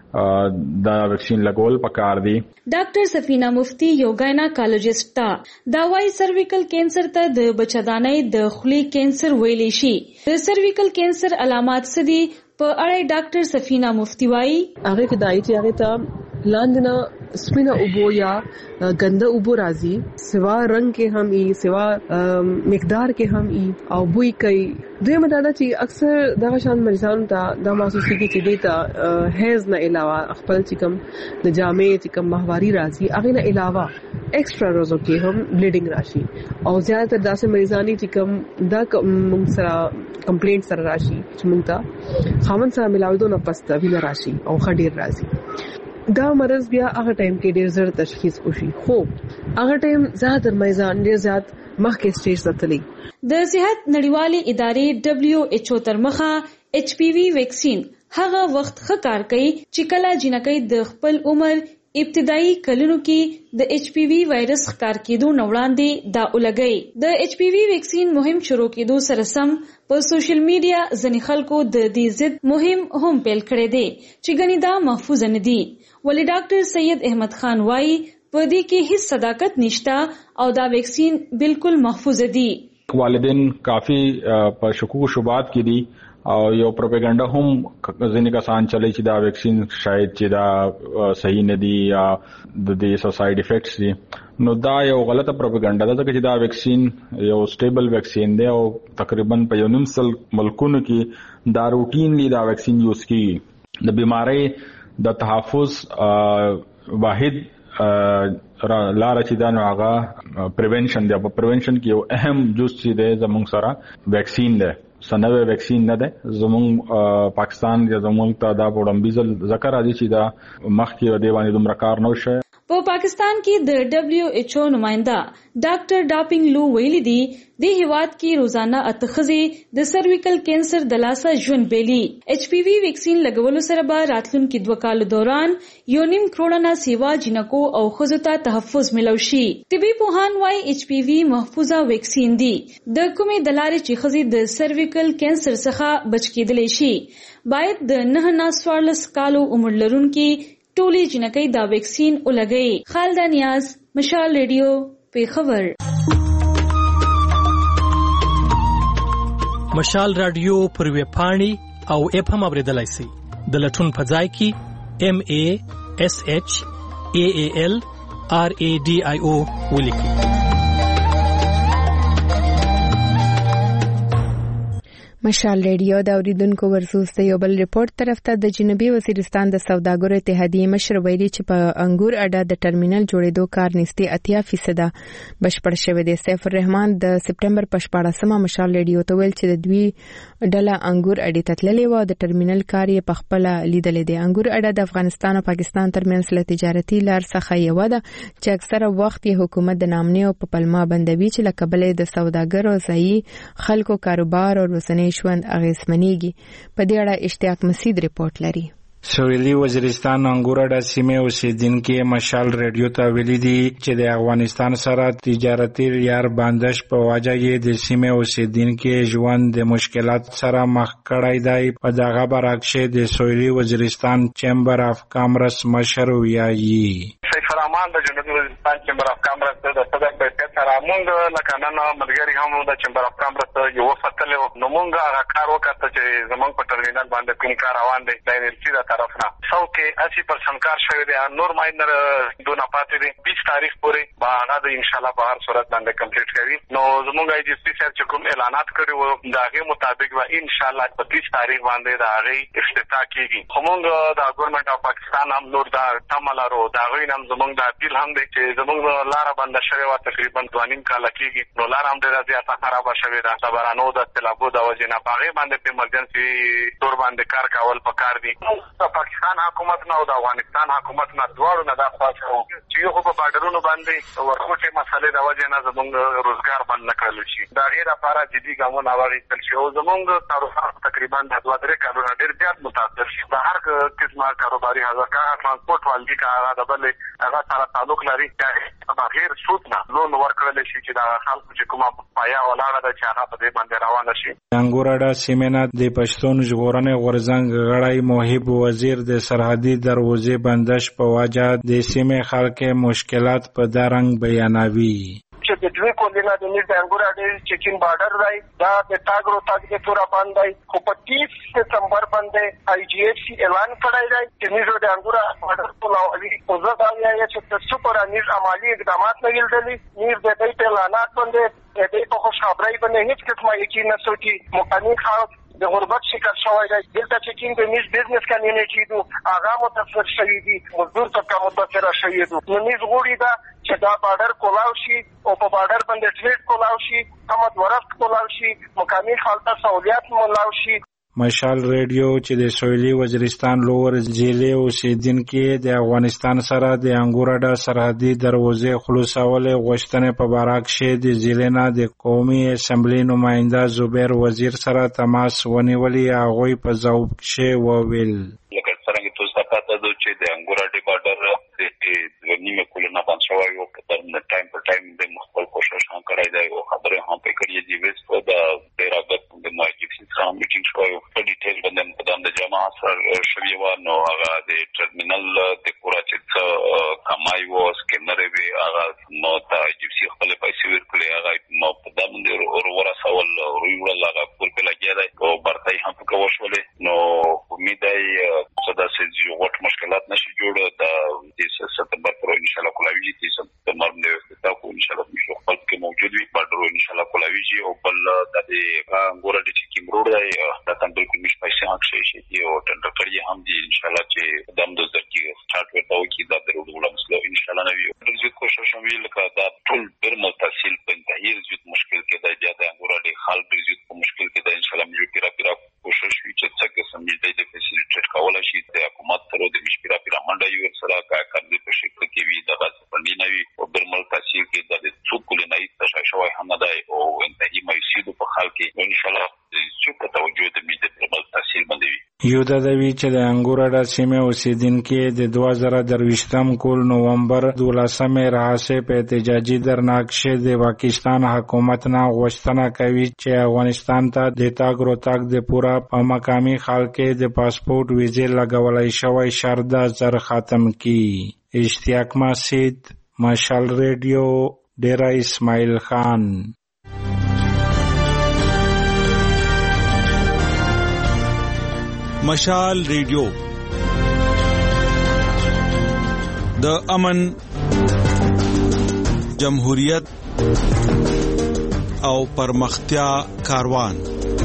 دي دا ویکسین لګول پکار دي. ډاکټر سفینه مفتی یو گایناکالوجسټ تا دا وايي سرویکل کینسر ته د بچدانۍ د خولي کینسر ویلی شي. د سرویکل کینسر علامات څه دي په اړه ډاکټر سفینه مفتی وايي هغه کې دای چې هغه ته لاندنا سپینه اوبو یا ګنده اوبو راځي سوا رنگ کې هم ای سوا مقدار کې هم ای او بوی کوي. دوی مدادا چې اکثر دغه شان مریضانو ته د محسوسي کې چې دیتا هیز نه علاوه خپل چې کوم د جامع چې کوم ماهواري راځي هغه نه علاوه ایکسترا روزو کې هم بلیډینګ راشي او زیاتره داسې مریضانی چې کوم دا موږ سره کمپلینټ سره راشي چې موږ ته خاوند سره ملاوي نه پسته ویل راشي او خډیر راځي. دا مرض بیا هغه ټایم کې ډیر زر تشخیص وشي خو هغه ټایم زیاتره مریضان ډیر زیات مخکې سټیج ته تللی. د صحت نړیوالې ادارې دبليو ایچ او تر مخه ایچ پی وی ویکسین هغه وخت ښه کار کوي چې کله جنکۍ د خپل عمر ابتدایي کلونو کې د ایچ پی وی وایرس ښکار کېدو نه وړاندې دا ولګي. د ایچ پی وی ویکسین مهم شروع کېدو سره سم په سوشل میډیا ځینې خلکو د دې ضد مهم هم پیل کړی دی چې ګنې دا محفوظ نه دي. ولی ډاکټر سید احمد خان وایي په دې کې هیڅ صداقت نشته او دا ویکسین بالکل محفوظ دي. والدین کافی په شکوک و شبهات کې دي او یو پروپاګاندا هم ځینې کسان چلی چې دا ویکسین شاید چې دا صحیح نه دی یا د دې ساید افیکټس دي. نو دا یو غلطه پروپاګاندا ده چې دا ویکسین یو سټیبل ویکسین دی او تقریبا په یو نیم سل ملکونو کې دا روټینلی دا ویکسین یوز کیږي. د بیماری د تحفظ واحد لار چې دا نو هغه پریونشن دی. په پریونشن کې یو اهم جز چې دی زموږ سره ویکسین دی سنوي ویکسین نه ده. زموږ پاکستان یا زموږ ته دا وړاندیز ذکر راځي چې دا مخکې د باندې دومره کار نه وشي. په پاکستان کې د دبليو ایچ او نمائنده ډاکټر ډاپینګ لو ویلي دي د هیواد کې روزانه اتخذي د سرویکل کینسر د لاسه ژوند بیلي. ایچ پی وی ویکسین لګولو سره به راتلونکي دوه کال دوران یو نیم کروڑه نه سیوا جنکو او ښځو ته تحفظ ملو شي. طبي پوهان وايي ایچ پی وی محفوظه ویکسین دی د کومې د لارې چې ښځې د سرویکل کینسر څخه بچ کېدلی شي. باید د نه نه څوارلس کالو عمر لرونکي ټولې جنکۍ دا ویکسین ولګي. خالده نیاز، مشال ریډیو، پیښور. مشال رادیو پر ویب پاڼې او اپ هم اوریدلای شئ. د لټون په ځای کې ایم ای ایس ایچ ای ای ایل آر ای ډي آی او ولیکئ. مشال ریډیو دا اوریدونکو ورسوسته یو بل ریپورت طرف ته د جنوبي وزیرستان د سوداګرو اتحادیې مشر ویلي چې په انګور اډه د ټرمینل جوړېدو کار نږدې اتیا فیصد بشپړ شوی دی. سیف الرحمن د سپټمبر په شپاړسمه مشال ریډیو ته ویل چې د دوی ډله انګور اډې ته تللې و او د ټرمینل کار یې په خپل لیدلې دی. انګور اډه د افغانستان او پاکستان ترمنځ له تجارتي لار څخه یو ده چې اکثره وخت یې حکومت د نامنیو په پلمه بندوي چې له کبله د سوداګرو ځایي خلکو کاروبار او ورځنی ژوند اغیزمنېږي. په دې اړه اشتیاق مسعود ریپورت لري. سویلي وزیرستان انګور اډه سیمې اوسیدونکو مشال ریډیو ته ویلي دي چې د افغانستان سره تجارتي لار بندش په وجه یې د سیمې اوسیدونکو ژوند د مشکلات سره مخ کړی دی. په دغه برعکس د سویلي وزیرستان چیمبر اف کامرس مشر ویایي سیف الرحمن د جنوبي وزیرستان چیمبر اف کامرس د صدر په حیثیت سره موږ لکه نن ملګري هم د چیمبر اف کامرس یو وفتل نو موږ هغه کار وکړ چې زمونږ په ټرمینل باندې کوم کار روان دی د انرژي د طرف نه سو کې اسی پرسنټ کار شوی دی. نور ماینر دونه پاتې دي بیس تاریخ پورې به هغه د ان شاء الله په هر صورت باندې کمپلیټ کوي. نو زمونږ ای جی سی سر چې کوم اعلانات کړي وو دا هغه مطابق به ان شاء الله په بیس تاریخ باندې دا هغه افتتاح کیږي. خو موږ د ګورنمنت اف پاکستان هم نور دا تملارو دا غوی نام زمونږ د اپیل هم دی چې زمونږ لار بند شوی و تقریبا دوه نیم کال کېږي. نو لار هم ډېره زیاته خراب شوې ده. صبرانو د تلابو د وجې نه باغې باندې په ایمرجنسي تور باندې کار کول پکار دي. د پاکستان حکومت نه او د افغانستان حکومت نه دواړو نه دا خواهش وو چې یو په بارډرونو باندې ورخوټې مسلې د وجې نه زمونږ روزګار بند نه کړل شي. دا غیر لپاره جدي ګامونه واخیستل شي او زمونږ کاروبار تقریبا د دوه درې کلونو ډېر زیات متاثر شي. د هر قسمه کاروباري حاضر کا ترانسپورت والدي کا هغه د بل هغه سره تعلق لري چې بغیر سود نه لون ورکړل شي چې دا خلکو چې کومه پایا ولاړه ده چې هغه په دې باندې روانه شي. انګور اډه سیمه د پښتون ژغورنې غورځنګ غړی محب وزیر د سرحدي دروازې بندش په وجه د سیمې خلک مشکلات په درنګ بیانوي. چې چې د دوی کولینه د نیر د انګور اډې چیکین بارډر دی دا د تاګ رو تاګ د پورا باندې خو په تیس دسمبر باندې آی جی ایف سی اعلان کړی دی چې نیر د انګور بارډر کولاوي او زه دا وایم چې د سپر نیر عملی اقدامات نه ویلدلي نیر د دې اعلانات باندې د دې په خوشخبری باندې هیڅ قسمه یقین نشو چې مقامی خلک د غربت شکار شوی دی دلته چې کوم د نیز بزنس کمیونټي دو هغه متاثر شوی دي مزدور طبقه متاثر شوی دي نو نیز غوړي دا چې دا بارډر کولاو شي او په بارډر باندې ټریډ کولاو شي امد ورست کولاو شي مقامی خلک سہولیات مولاو شي مشال ریډیو چې د سویلي وزیرستان لوور ضلع اوسیدونکو د افغانستان سره د انګورډا سرحدي دروازې خلاصول غوښتنې په باره کې د ضلع نه د قومي اسمبلی نماینده زبیر وزیر سره تماس ونیولی هغه په ځواب کې وویل لکه څنګه تاسو پاتې دوی چې د انګورډا بارډر د نیمه کولونه باندې شوی او په تر ټایم په ټایم د مخبل کوشش هم کړی دی او خبره هم په کړی دی وست د ډیراګت د ماجیک سره میټینګ شوی په ډیټیل باندې مقدم د جماعت سره شوی و نو هغه د ټرمینل د پورا چې کمای و سکینر وی هغه نو ته جپسی خپل پیسې ورکړي هغه نو په دمن د ورا سوال ویول هغه پر په لګیدای او برتای هم په کوښولې نو امید دی صدا سې یو وخت مشکلات نشي جوړ د سپتمبر پر ان شاء الله کولاوی دي سپتمبر د تاسو ان شاء الله مشو خپل کې موجود وي بارډر ان شاء الله کولاوی جی او بل د انګورډا چې کیم روډ دی دا تم بالکل مش پیسې حق شي شي او ټندر کړی هم دي ان شاء الله چې دم د ځکه سٹارټ ورته کی دا د روډ ولا مسله ان شاء الله نوي د زیات کوشش هم ویل کا دا ټول ډیر متصل په انتهایی زیات مشکل کې دی د انګورډا خال ډیر زیات مشکل کې دی ان شاء الله مې پیرا پیرا کوشش وی چې څنګه سمې دی د فیسیلیټیټ کولای شي د حکومت سره د مش پیرا پیرا منډه یو سره کا کار په شکل کې وی د غاز پندې نوي او برمل تحصیل کې د څوک کولای نه تاسو شوی هم دی او انتهایی مې په خال کې ان شاء الله چې په توجه د می د برمل تحصیل باندې یو د دوی چې د انګورډا سیمه اوسیدونکو د دوه زره درویشتم کول نومبر دولسمه راځي په احتجاجي درناکشه د پاکستان حکومت نه غوښتنه کوي چې افغانستان ته د تاګ رو تاګ د پورا په مقامي خلکو د پاسپورت ویزه لګولای شوی شرط زر ختم کړي اشتیاق مسجد مشال ریډیو ډیرا اسماعیل خان مشال ریډیو د امن جمهوریت او پرمختیا کاروان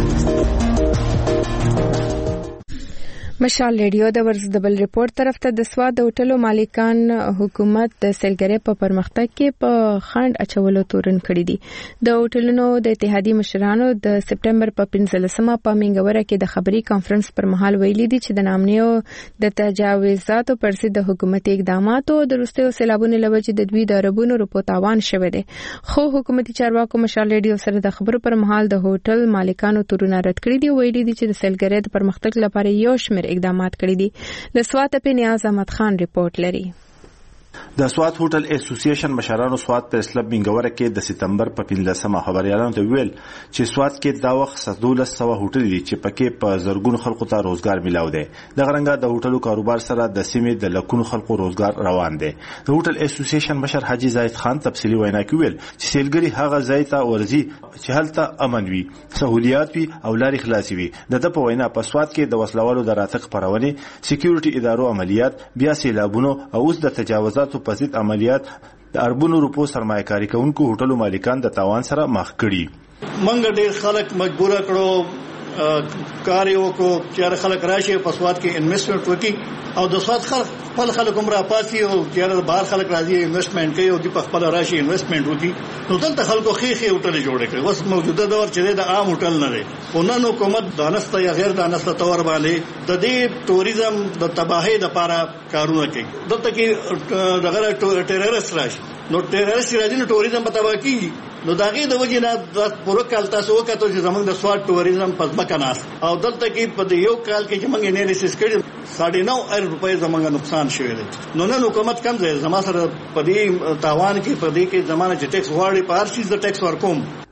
مشال ریډیو د ورزدبل ریپورت طرف ته د سواد د هوټلو مالکان حکومت د سیلګری په پرمختګ کې په خند اچولو تورن کړی دي د هوټلونو د اتحادیې مشرانو د سپټمبر په پنځلسمه په منګوره کې د خبري کانفرنس پر مهال ویلي دي چې د نامنیو د تجاوزاتو پر ضد د حکومت اقداماتو د روسي سیلابونو لوجه د دوی د عربونو رپو تاوان شوه دي خو حکومتي چارواکو مشال ریډیو سره د خبرو پر مهال د هوټل مالکانو تورونه رد کړی دي ویلي دي چې د سیلګری د پرمختګ لپاره یو شمېر اقدامات کړی دي د سوات په نیاز احمد خان ریپورت لري د سوات هوټل اسوسییشن مشرانو سوات پریس کلب منګوره کې د سپتمبر په پنځلسمه خبريالانو ته ویل چې سوات کې دا وخت سدولس سو هوټل دي چې پکې په زرګونو خلکو ته روزګار ملاو دي د غرنګا د هوټلو کاروبار سره د سیمې د لکونو خلکو روزګار روان دي د هوټل اسوسییشن مشر حاجی زاید خان تفصیلی وینا کوي چې سیلګری هغه ځای ته ورځي چې هلته امن وي سہولیات وي او لارې خلاصي وي د په وینا په سوات کې د وسلوالو د راتګ پرونی سکیورټي ادارو عملیات بیا سیلابونو او اوس د تجاوزاتو په ضد عملیات د اربونو روپو سرمایه‌کاري کوونکو هوټلو مالکان د تاوان سره مخ کړي منګ ډېر خلک مجبور کړو کار یو کو چې خلک راشي په سواد کې انویسټمنٹ وکړي او د سواد خلک خپل خلک عمره پاسي او چې بهر خلک راځي انویسټمنٹ کوي او د خپل راشي انویسټمنٹ وکړي نو دلته خلکو خېخي هوټل جوړ کړي اوس موجوده دور چې د عام هوټل نه لري ونن حکومت دانسته یا غیر دانسته تور باندې د دې ټوریزم د تباہی لپاره کارونه کوي دلته کې دغه ټیررست راشي نو ټیررست راځي نو ټوریزم په تباہ کیږي نو داغه د وجې نه د پوره کال تاسو وکړو چې زمونږ د سواد ټوریزم په ځمکه ناس او دلته کې په یو کال کې چې موږ انالیسس کړی ساڑھے نو ارب روپے زمونږ نقصان شوی دی نو نن حکومت کم ځای زما سره په دې تاوان کې په دې کې زمانه چې ټیکس غواړي په هر شي د ټیکس ورکوم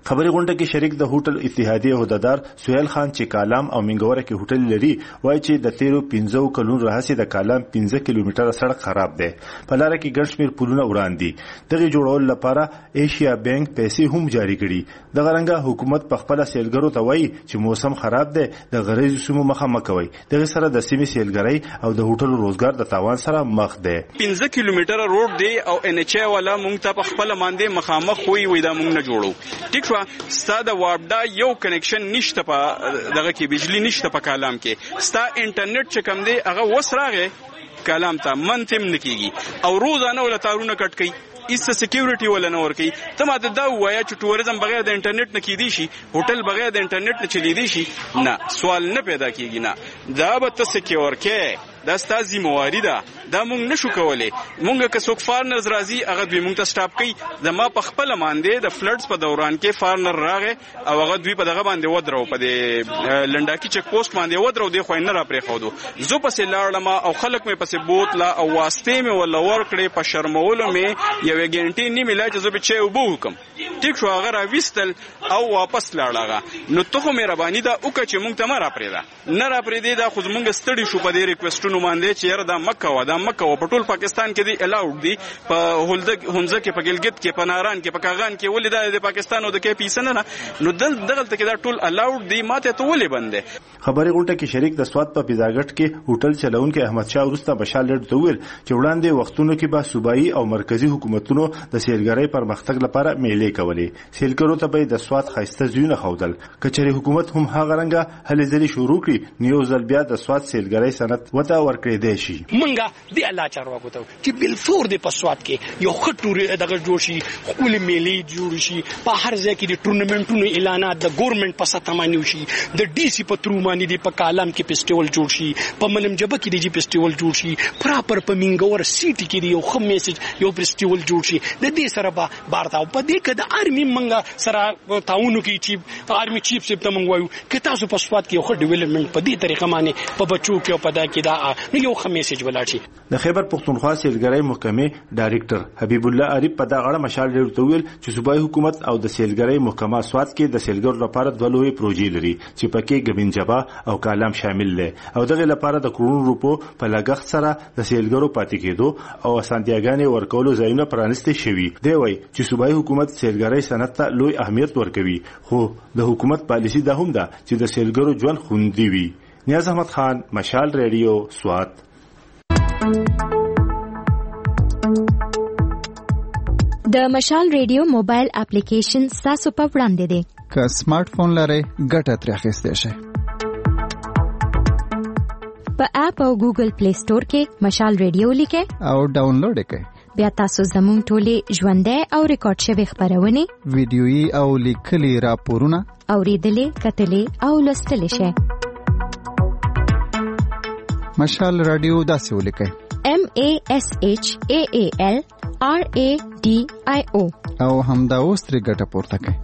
خبري غونډه کې شریک د هوټل اتحادیه عہدیدار سہیل خان چې کالام او منګوره کې هوټل لري وایي چې د تیرو پنځه کلونو راهیسې د کالام پنځه کیلومتره سړک خراب دی. په لار کې ګڼ شمېر پلونه وران دي. دغه جوړول لپاره ایشیا بانک پیسې هم جاری کړي. د غرنګا حکومت په خپل سیلګرو ته وایي چې موسم خراب دی، د غریزو سیمو مخه مکوي. دغه سره د سیمې سیلګرۍ او د هوټل روزګار د تاوان سره مخ دی. پنځه کیلومتره روډ دی او ان ایچ ای والا مونږ ته په خپل باندې مخامخ وي وي دا مونږ نه جوړو. ټیک شو ستاسو د وابډا یو کنیکشن نشته په دغه کې بجلی نشته په کالام کې. ستاسو انټرنیټ چې کم دی هغه وسراغه کالام ته منتم نکېږي او روزانه ول تارونه کټ کوي. ایسه سکیورټي ولا نه ورکی. ته ماته دا وایا چې ټوریزم بغیر د انټرنیټ نه کیدی شي، هوټل بغیر د انټرنیټ نه چلیدي شي؟ نه، سوال نه پیدا کیږي. نه دا به ته سکیور کې دا ستاسو ذمہواری ده. دا مونږ نشو کولای. مونږ که څوک فارنرز راځي هغه دوی مونږ ته سټاپ کوي. زما په خپل باندې د فلډز په دوران کې فارنر راغې او هغه دوی په دغه باندې ودرو په دې لنډاکی چک پوسټ باندې ودرو دی خو نه را پرې خودو. زه پسې لاړم او خلک مې پسې بوتله او واسطې مې ولا ور کړې په شرمولو مې یو غنټې نیمه لا چې زه به چې وبو کوم. ټیک شو هغه را وستل او واپس لاړه. نو ته خو مهرباني دا وکړه چې مونږ ته ما را پرې دا نه را پرې دی. دا خو مونږ ستړي شو په دې ریکوېسټونو باندې چې یاره دا مکه و دا مکه و په ټول پاکستان کې دی الاؤډ دی. په هولده هونزه کې په ګلګت کې په ناران کې په کاغان کې ولې دا د پاکستان او د کې پیسه نه نو دل دغه ته کې دا ټول الاؤډ دی. ماته ته ولې بند دی. خبري غونډه کې شریک د سواد په پیزاګټ کې هوټل چلونکو احمد شاه ورسته بشال لړ ته ویل چې وړاندې وختونو کې به صوبایي او مرکزی حکومتونو د سیلګرۍ پرمختګ لپاره میلې کولې. سیلګرو ته به د سواد خاصه زیونه خودل. کچري حکومت هم هغه رنګه هلې ځلې شروع کړي. نیو ځل بیا د سواد سیلګرۍ صنعت وته ورکړې دی شي. منګه دی الله چارواکو ته چې بلفور د پسواد کې یو خټوري دغه جوړ شي، خپل میلې جوړ شي، په هر ځای کې د ټورنمنټونو اعلانات د ګورنمنت په ساته باندې شي، د ډي سي په ترو باندې د په کالام کې فیسټیوال جوړ شي، په منمجبه کې د فیسټیوال جوړ شي، پراپر په منګور سیټي کې یو خم میسج یو فیسټیوال جوړ شي. د دې سره به بارتا په دې کې د ارمي منګه سره تاونو کې چیف ارمي چیف سپ ته منغوي کې تاسو په سواد کې یو ډیولپمنٹ په دې طریقه باندې په بچو کې او په دا کې دا یو خم میسج ولاشي. د خیبر پختونخوا سیلګرۍ محکمې ډایریکټر حبیب الله عریب په دا غړه مشال ډیر تویل چې صوبایي حکومت او د سیلګرۍ محکمه سواد کې د سیلګر لپاره د لوی پروژې لري چې پکې ګبینجبا او کالام شامل دي او دغه لپاره د کروڑونو روپو په لګښت سره د سیلګرو پاتې کېدو او اسانتیاګانې ورکولو ځایونه پرانستې شوي. دی وایي چې صوبایي حکومت سیلګرۍ صنعت ته لوی اهمیت ورکوي خو د حکومت پالیسي دا هم ده چې د سیلګرو ژوند خوندي وي. نیاز احمد خان، مشال ریډیو، سواد. د مشال ریډیو موبایل اپلیکیشن تاسو په وړاندې دی. که سمارټ فون لرئ ګټه ترې اخیستی شئ. په اپ او ګوګل پلی سٹور کې مشال ریډیو لیکئ او ډاونلوډ یې کړئ. بیا تاسو زموږ ټولې ژوندۍ او ریکارډ شوې خبرونه، ویډیويي او لیکلي راپورونه اوریدلې، کتلې او لوستلې شئ. مشال رادیو داسې ولیکئ: M A S H A A L R A D I O او همدا اوس ترې ګټه پورته کړئ.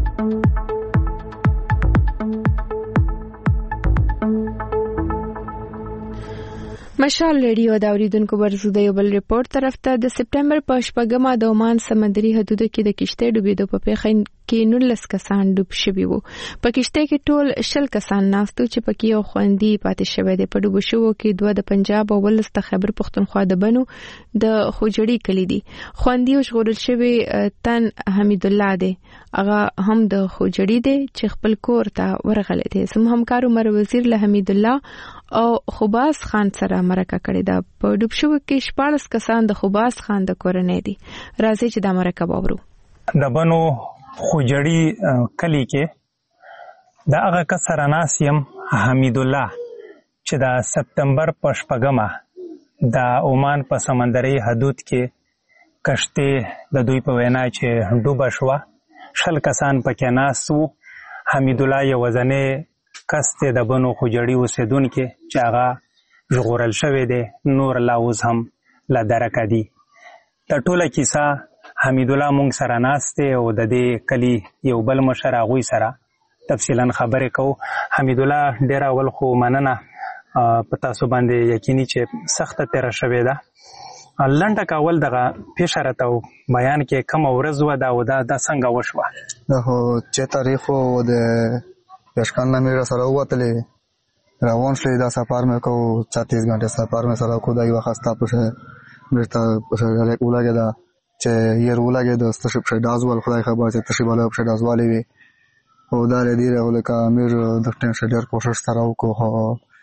مشال ریډیو د اوریدونکو ورزو د یو بل ریپورت طرف ته د سپټمبر په شپږمه د عمان سمندري حدودو کې د کشتۍ ډوبېدو په پیښه کې نولس کسان ډوب شوي وو. په کشتۍ کې ټول شل کسان ناستو چې پکې یو خوندي پاتې شوی دی. په ډوبو شوو کې دوه د پنجاب او ولس د خیبر پختونخوا د بنو د خوجړي کلی دي. خوندي او ژغورل شوی تن حمید الله دی. هغه هم د خوجړي دی چې خپل کور ته ورغلی دی. زموږ همکار عمر وزیر له حمید الله او خوباز خان سره مرکه کړې ده. په ډوب شوو کې شپاړس کسان د خوباز خان د کورنۍ دي. راځي چې دا مرکه واورو. د بنو خوجړي کلی کې د هغه کس سره ناست یم حمید الله چې د سپتمبر په شپږمه د عمان په سمندري حدود کې کشتۍ د دوی په وینا چې ډوبه شوه. شل کسان پکې ناست وو. حمید الله یو وزنې کس دی د بنو خوجړي اوسېدونکی چې هغه ژغورل شوی دی. نور لا اوس هم له درکه دي. د ټوله کیسه حمید الله مونږ سره ناست دی او د دې کلي یو بل مشر هغوی سره تفصیلا خبرې کوو. حمید الله ډېر اول خو مننه په تاسو باندې یقیني چې سخته تېره شوې ده لنډه کول دغه پیښه راته بیان کې کومه ورځ وه دا او دا دا څنګه وشوه؟ دا خو چې تاریخ و د پېشکان نه مې راسره ووتلې روان شولې دا سفر مې کوو چتیس ګنټې سفر مې سره کوو دا یوه خسته پښه بېرته پښه ولګېده چې ير ولګېده ستشي پښې ډاز ول خدای خبر چې تشي بله پښې ډاز والې وي او دا له دې راغله لکه امیر د ټیم شه ډېر کوښښ سره وکړو خو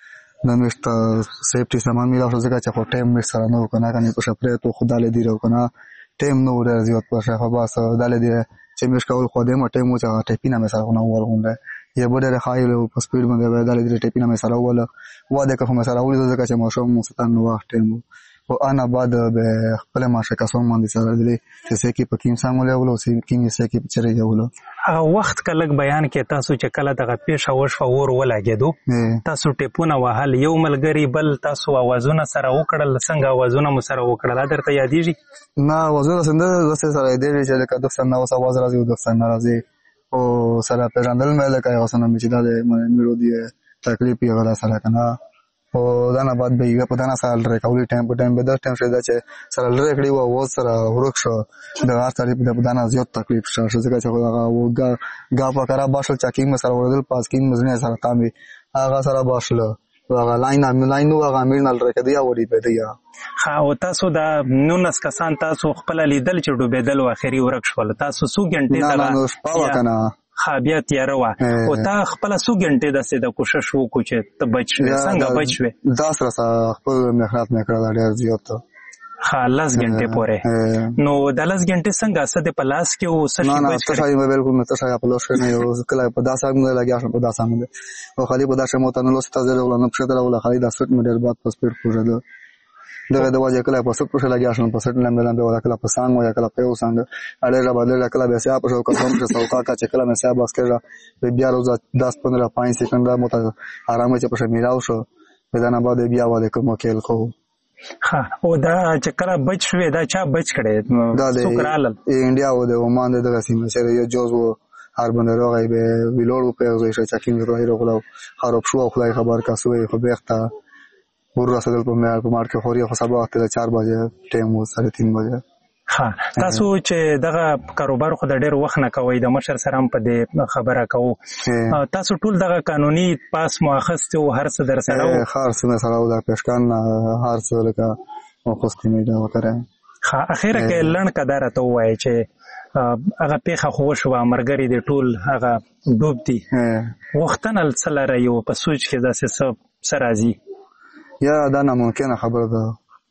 نه مې ته سیفټي سامان میلاو شو ځکه چې خو ټیم مې سره نه و که نه کنې پښه پرېږدو خو دا له دې راو که نه ټیم نه و ډېر زیات پښه خو بس دا له دې چې مې کول خو دې ما ټیم و چې هغه ټیپینه مې سره خو نه وول غونډی یا به ډېرې ښایلې و په سپیډ باندې به دا له دې ټیپینه مې سره ووله واده که خو مې سره ولیدل ځکه چې ماشوم ستن وخت ټیم و و آن بعد به خپل ماشه کسان باندې سره دلی چې سکی په کیم سامولې ولو چې کیم سکی په چره یولو هغه وخت کله بیان کې تاسو چې کله دغه پیښه وشوه اور ولګېدو تاسو ټیپونه وهل یو ملګری بل تاسو اوازونه سره وکړل څنګه اوازونه مو سره وکړل درته یادېږي؟ نه اوازونه څنګه داسې سره یادېږي چې لکه دفتر نه اوس اواز راځي او دفتر نه راځي او سره پیژندل مې لکه یو څه نه مې چې دا د میرو دی تکلیف یې غلا سره کنه او دا نه بعد به یو په دانا سال ریکاولي ټایم په ټایم به دا ټایم شي دا چې سره لری کړی و او سره ورک شو د هر طرف په دانا زیات تکلیف شو ځکه چې هغه و گا گا په کرا باشل چاکینګ سره وردل پاسکینګ مزنه سره تامي هغه سره باشل هغه لاین ام لاین نو هغه امیر نل رکدي یا وړي په دی ها او تاسو دا نونس کسان تاسو خپل لیدل چې ډوبېدل او اخري ورک شول تاسو سو غنټه نه نه شپه کنه ها بیا تیاره وه او تا خپله څو ګنټې داسې د کوشش وکړو چې ته بچ شوې څنګه بچ شوې؟ دا سره خپل محنت مې کړی ډېر زیات ها لس غنټې پورې نو د لس غنټې څنګه څه دې په لاس کې و څه شي بچ کړې؟ نه نه ته بالکل نه ته شاید په لاس کې نه یو کله په داسې باندې لګیا شم په داسې باندې او خالي په داسې مو ته نه لوس ته زه ولا نه پښه درول خالي دا سټ مې ډېر باد په سپیډ پوجا دغه د واجه کله په سټ پښه لګیا شم په سټ لمبه لمبه ولا کله په سانګ ولا کله په یو سانګ اړه را بدل کله به سیا په شو کوم چې څوکا کا چې کله مې سیا باس کړه به بیا روز دس پندرہ پانچ سکند مو ته آرام چې په میراو شو په دانه بعد بیا واده کوم کېل خو ها او دا چې کله بچ شوې دا چا بچ کړي سوکرال انډیا او د عمان دغه سیمه سره یو جوز و هر باندې راغی به ویلوړ په ځای چې چاکینګ راځي راغلو خراب شو خدای خبر کا سوې خو بیرته ور رسول په مار په مار کې خوري خو سبا وخت له چار بجې ټیم و سره تین بجې ها تاسو چې دغه کاروبار خو د ډېر وخت نه کوئ د مشر سره هم په دې خبره کوو تاسو ټول دغه قانوني پاس مو اخیستی و هر څه در سره و هر څه مې سره و د پیشکان هر څه لکه اخیستې مې دا وکړی ها اخره کې لنډ که دا راته ووایې چې هغه پیښه خو وشوه ملګري دې ټول هغه ډوب دي غوښتنه څه لرئ و په سوچ کې داسې څه راځي یا دا ناممکنه خبره ده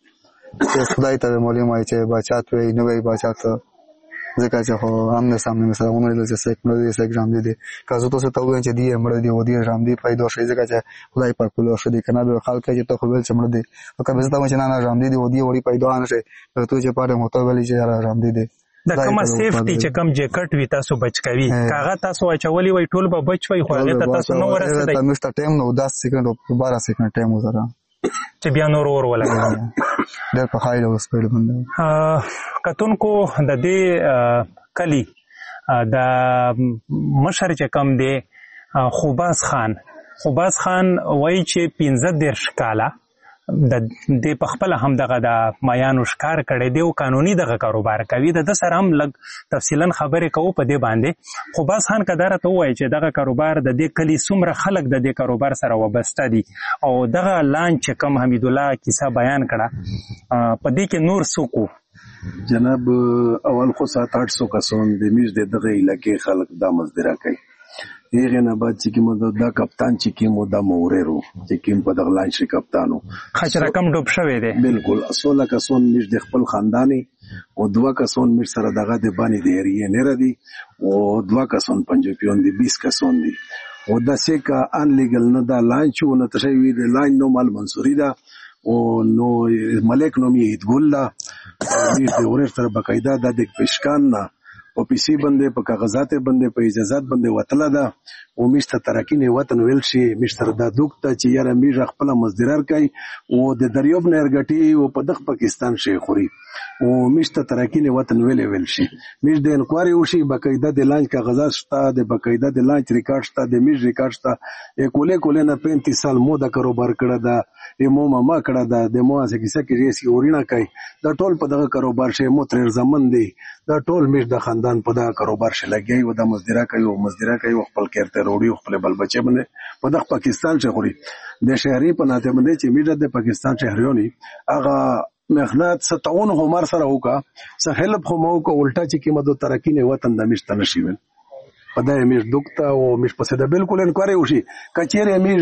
چې خدای ته معلوم وای چې بچات وي نه وي بچات ځکه چې خو امن سامنے مثلا ونه د چې سیک مړ دي سیک جام دي که زه تاسو ته وایم چې دی مړ دي و دي جام دي پیدا شي ځکه چې خدای پاک په لور شدي کنه به خلک چې ته خو ول چې مړ دي او که زه ته وایم چې نه نه جام دي و دي وړي پیدا نه شي ته چې پاره متو ویلي چې را جام دي د کومه سیفټي چې کم جیکټ وي تاسو بچ کوي کاغه تاسو اچولي وي ټول به بچ وي خو هغه تاسو نو ورسېدای ته مست ټایم نو دس سکند او بارہ سکند ټایم وزره چې بیا نور اور ولګي ډېر په هاي لیول سپیډ باندې کتونکو د دې کلی د مشر چې کم دی خوباز خان خوباز خان وایي چې پنځه دېرش کاله د دې په خپل هم دغه د مایانو ښکار کړی دی او قانوني دغه کاروبار کوي د ده سره هم لږ تفصیلا خبرې کوو په دې باندې خوباز خان که دا راته ووایي چې دغه کاروبار د دې کلي څومره خلک د دې کاروبار سره وابسته دي او دغه لانچ چې کم حمیدالله کیسه بیان کړه په دې کې نور څوک و جناب اول خو سات آټ سو کسان د میز د دغه علاقې خلک دا مزدرا کوي هغه نه بعد چې کوم دا کپتان چې کوم دا موررو چې کوم په دغه لانچ کپتانو خچ رقم ډوب شوی دی بالکل اصله کسان مش د خپل خاندانی او دوا کسان مش سره دغه د باندې دی ری نه ردی او دوا کسان پنځه دي بیس کسان دي او دا سکه ان لیګل نه دا لانچ او نه تشوی د لاین نو مال منصوری دا او نو ملک نو می ګولا دې د اورر تر بقاعده د پېشکان نه او پیسي باندې په کاغذات باندې په اجازهات باندې وتله ده او مشته ترکینه وطن ویل شي مشتر د دوکته چې یاره میږه خپل مزدرار کوي او د دریوب نه ارګټي او په دغه پاکستان شي خوري او مشته ترکینه وطن ویل ویل شي مش د انکواري وشي بقاعده د لانچ کاغذات شته د بقاعده د لانچ ریکارډ شته د میږ ریکارډ شته کوله کوله نه پینتیس سال مو د کاروبار کړه ده مو ما کړه دا د مو اسه کیسه کې ریسی اورینا کوي دا ټول په دغه کاروبار شه مو تر زمن دی دا ټول مش د خاندان په دغه کاروبار شه لګي او د مزدورا کوي او مزدورا کوي خپل کېرته وروړي خپل بل بچي باندې په دغه پاکستان شه خوري د شهري په ناته باندې چې میډه د پاکستان شهريونی هغه مهنت ستون عمر سره وکا سهل خو مو کو الټا چې کی مدو ترقی نه وطن د مشت نشي پدای میش دکتا او میش پسې د بالکل انکوایری وشي کچېره میش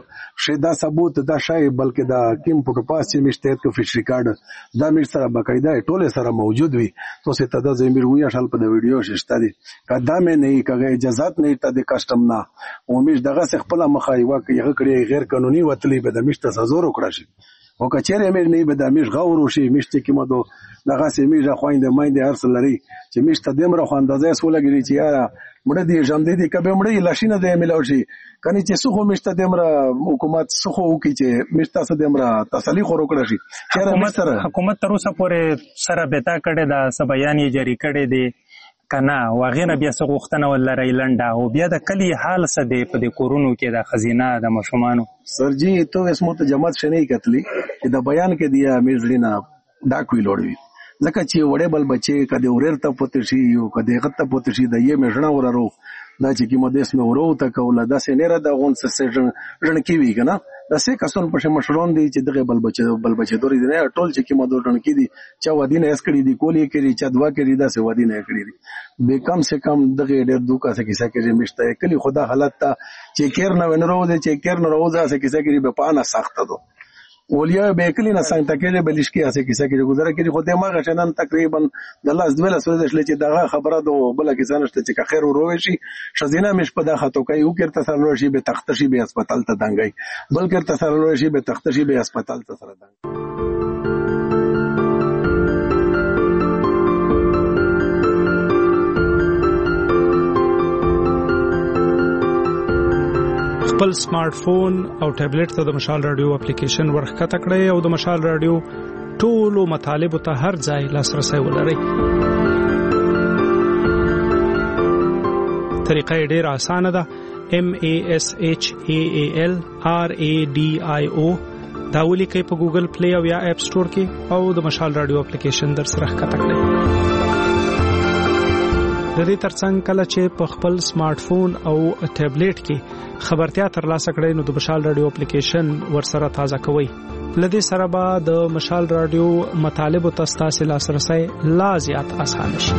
شدا ثبوت دا شای بلکې دا کیم پټو پاس چې میش ته فیش ریکارډ دا میش سره باقاعده ټوله سره موجود وي تو سه ته د زمیر ویا شال په د ویډیو ششته دي کدا مې نه کغه اجازهات نه ته د کسٹم نه او میش دغه څخه خپل مخای واکه یغه کړی غیر قانوني وتلی به د میش ته زور وکړي شي او کچېره میش نه به د میش غور وشي میش ته کې مدو دغه سه میش خوينده ماینده ارسل لري چې میش ته دمر خو اندازې سولګری چې یاره مړه دي ژوند دي کبه مړه لاشینه دی ملوشي کني چې سخو مشته دمر حکومت سخو وکي چې مشته سره دمر تسلی خورو کړی شي حکومت حکومت تر اوسه پورې سره بتا کړي دا سبيان یې جاری کړي دي کنا واغینه بیا څه غوښتنه ولري لنډه او بیا د کلی حال څه دی په دې کورونو کې د خزینه د مشمانو سرجی تو اسمو ته جماعت شنه کتلی چې د بیان کې دی میزلینا ډاک وی لوړوي لکه چې وړې بل بچي کده ورر ته پوت شي یو کده غته پوت شي د یې مژنه وررو دا چې کی مدیس مې ورو ته کوله دا سینره د غون سسجن جن کی وی کنه دا سه کسون په مشرون دي چې دغه بل بچي بل بچي دوري نه ټول چې کی مدو جن کی دي چا ودینه اس کړي دي کولی کړي چا دوا کړي دا سه ودینه کړي دي به کم سے کم دغه ډېر دوکا سه کیسه کې مشته کلی خدا حالت ته چې کیر نه ونرو دي چې کیر نه روزه سه کیسه کې به پانه سخت ده ولیا به کلی نه څنګه تکلیف بلش کې اسه کیسه کې گزاره کړي خو د ما غشنن تقریبا د لاس دوله سوزش لچې دغه خبره ده بل کې ځنشته چې خیر وروي شي شزینه مش په دغه تو کوي او کې تسلل شي به تخت شي به هسپتال ته دنګي بلکې تسلل شي به تخت شي به هسپتال ته سره دنګي خپل سمارټ فون او ټابلیټ ته د مشال رادیو اپلیکیشن ورخکته کړئ او د مشال رادیو ټولو مطالب ته هر ځای لاسرسي ولرئ. طریقه ډېره اسانه ده. M A S H A A L R A D I O دا ولیکئ په ګوګل پلی او یا اپ سٹور کې او د مشال رادیو اپلیکیشن در سره ښکته کړئ. د دې ترڅنګ کله چې په خپل سمارټ فون او ټابلیټ کې خبرتیا ترلاسه کړئ نو د مشال رادیو اپلیکیشن ورسره تازه کوئ. لدې سره به د مشال رادیو مطالب او تاسو لاسرسي لا زیات آسان شي.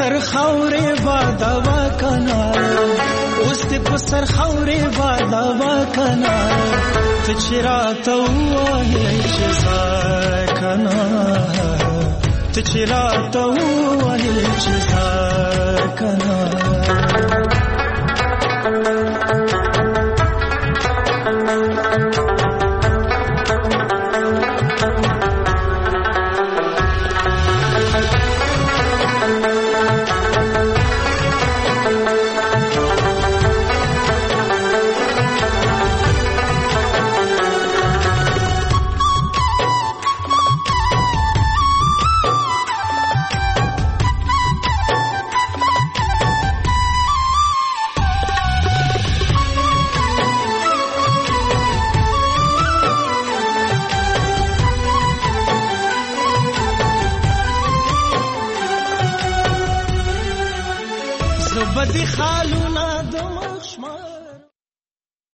سر خاورې بادوا کنا اوس دې په سر خاورې بادوا کنا ته چې راته ووایې چې زه کنا ته چې راته ووایې چې زه کنا بدی خالونه دم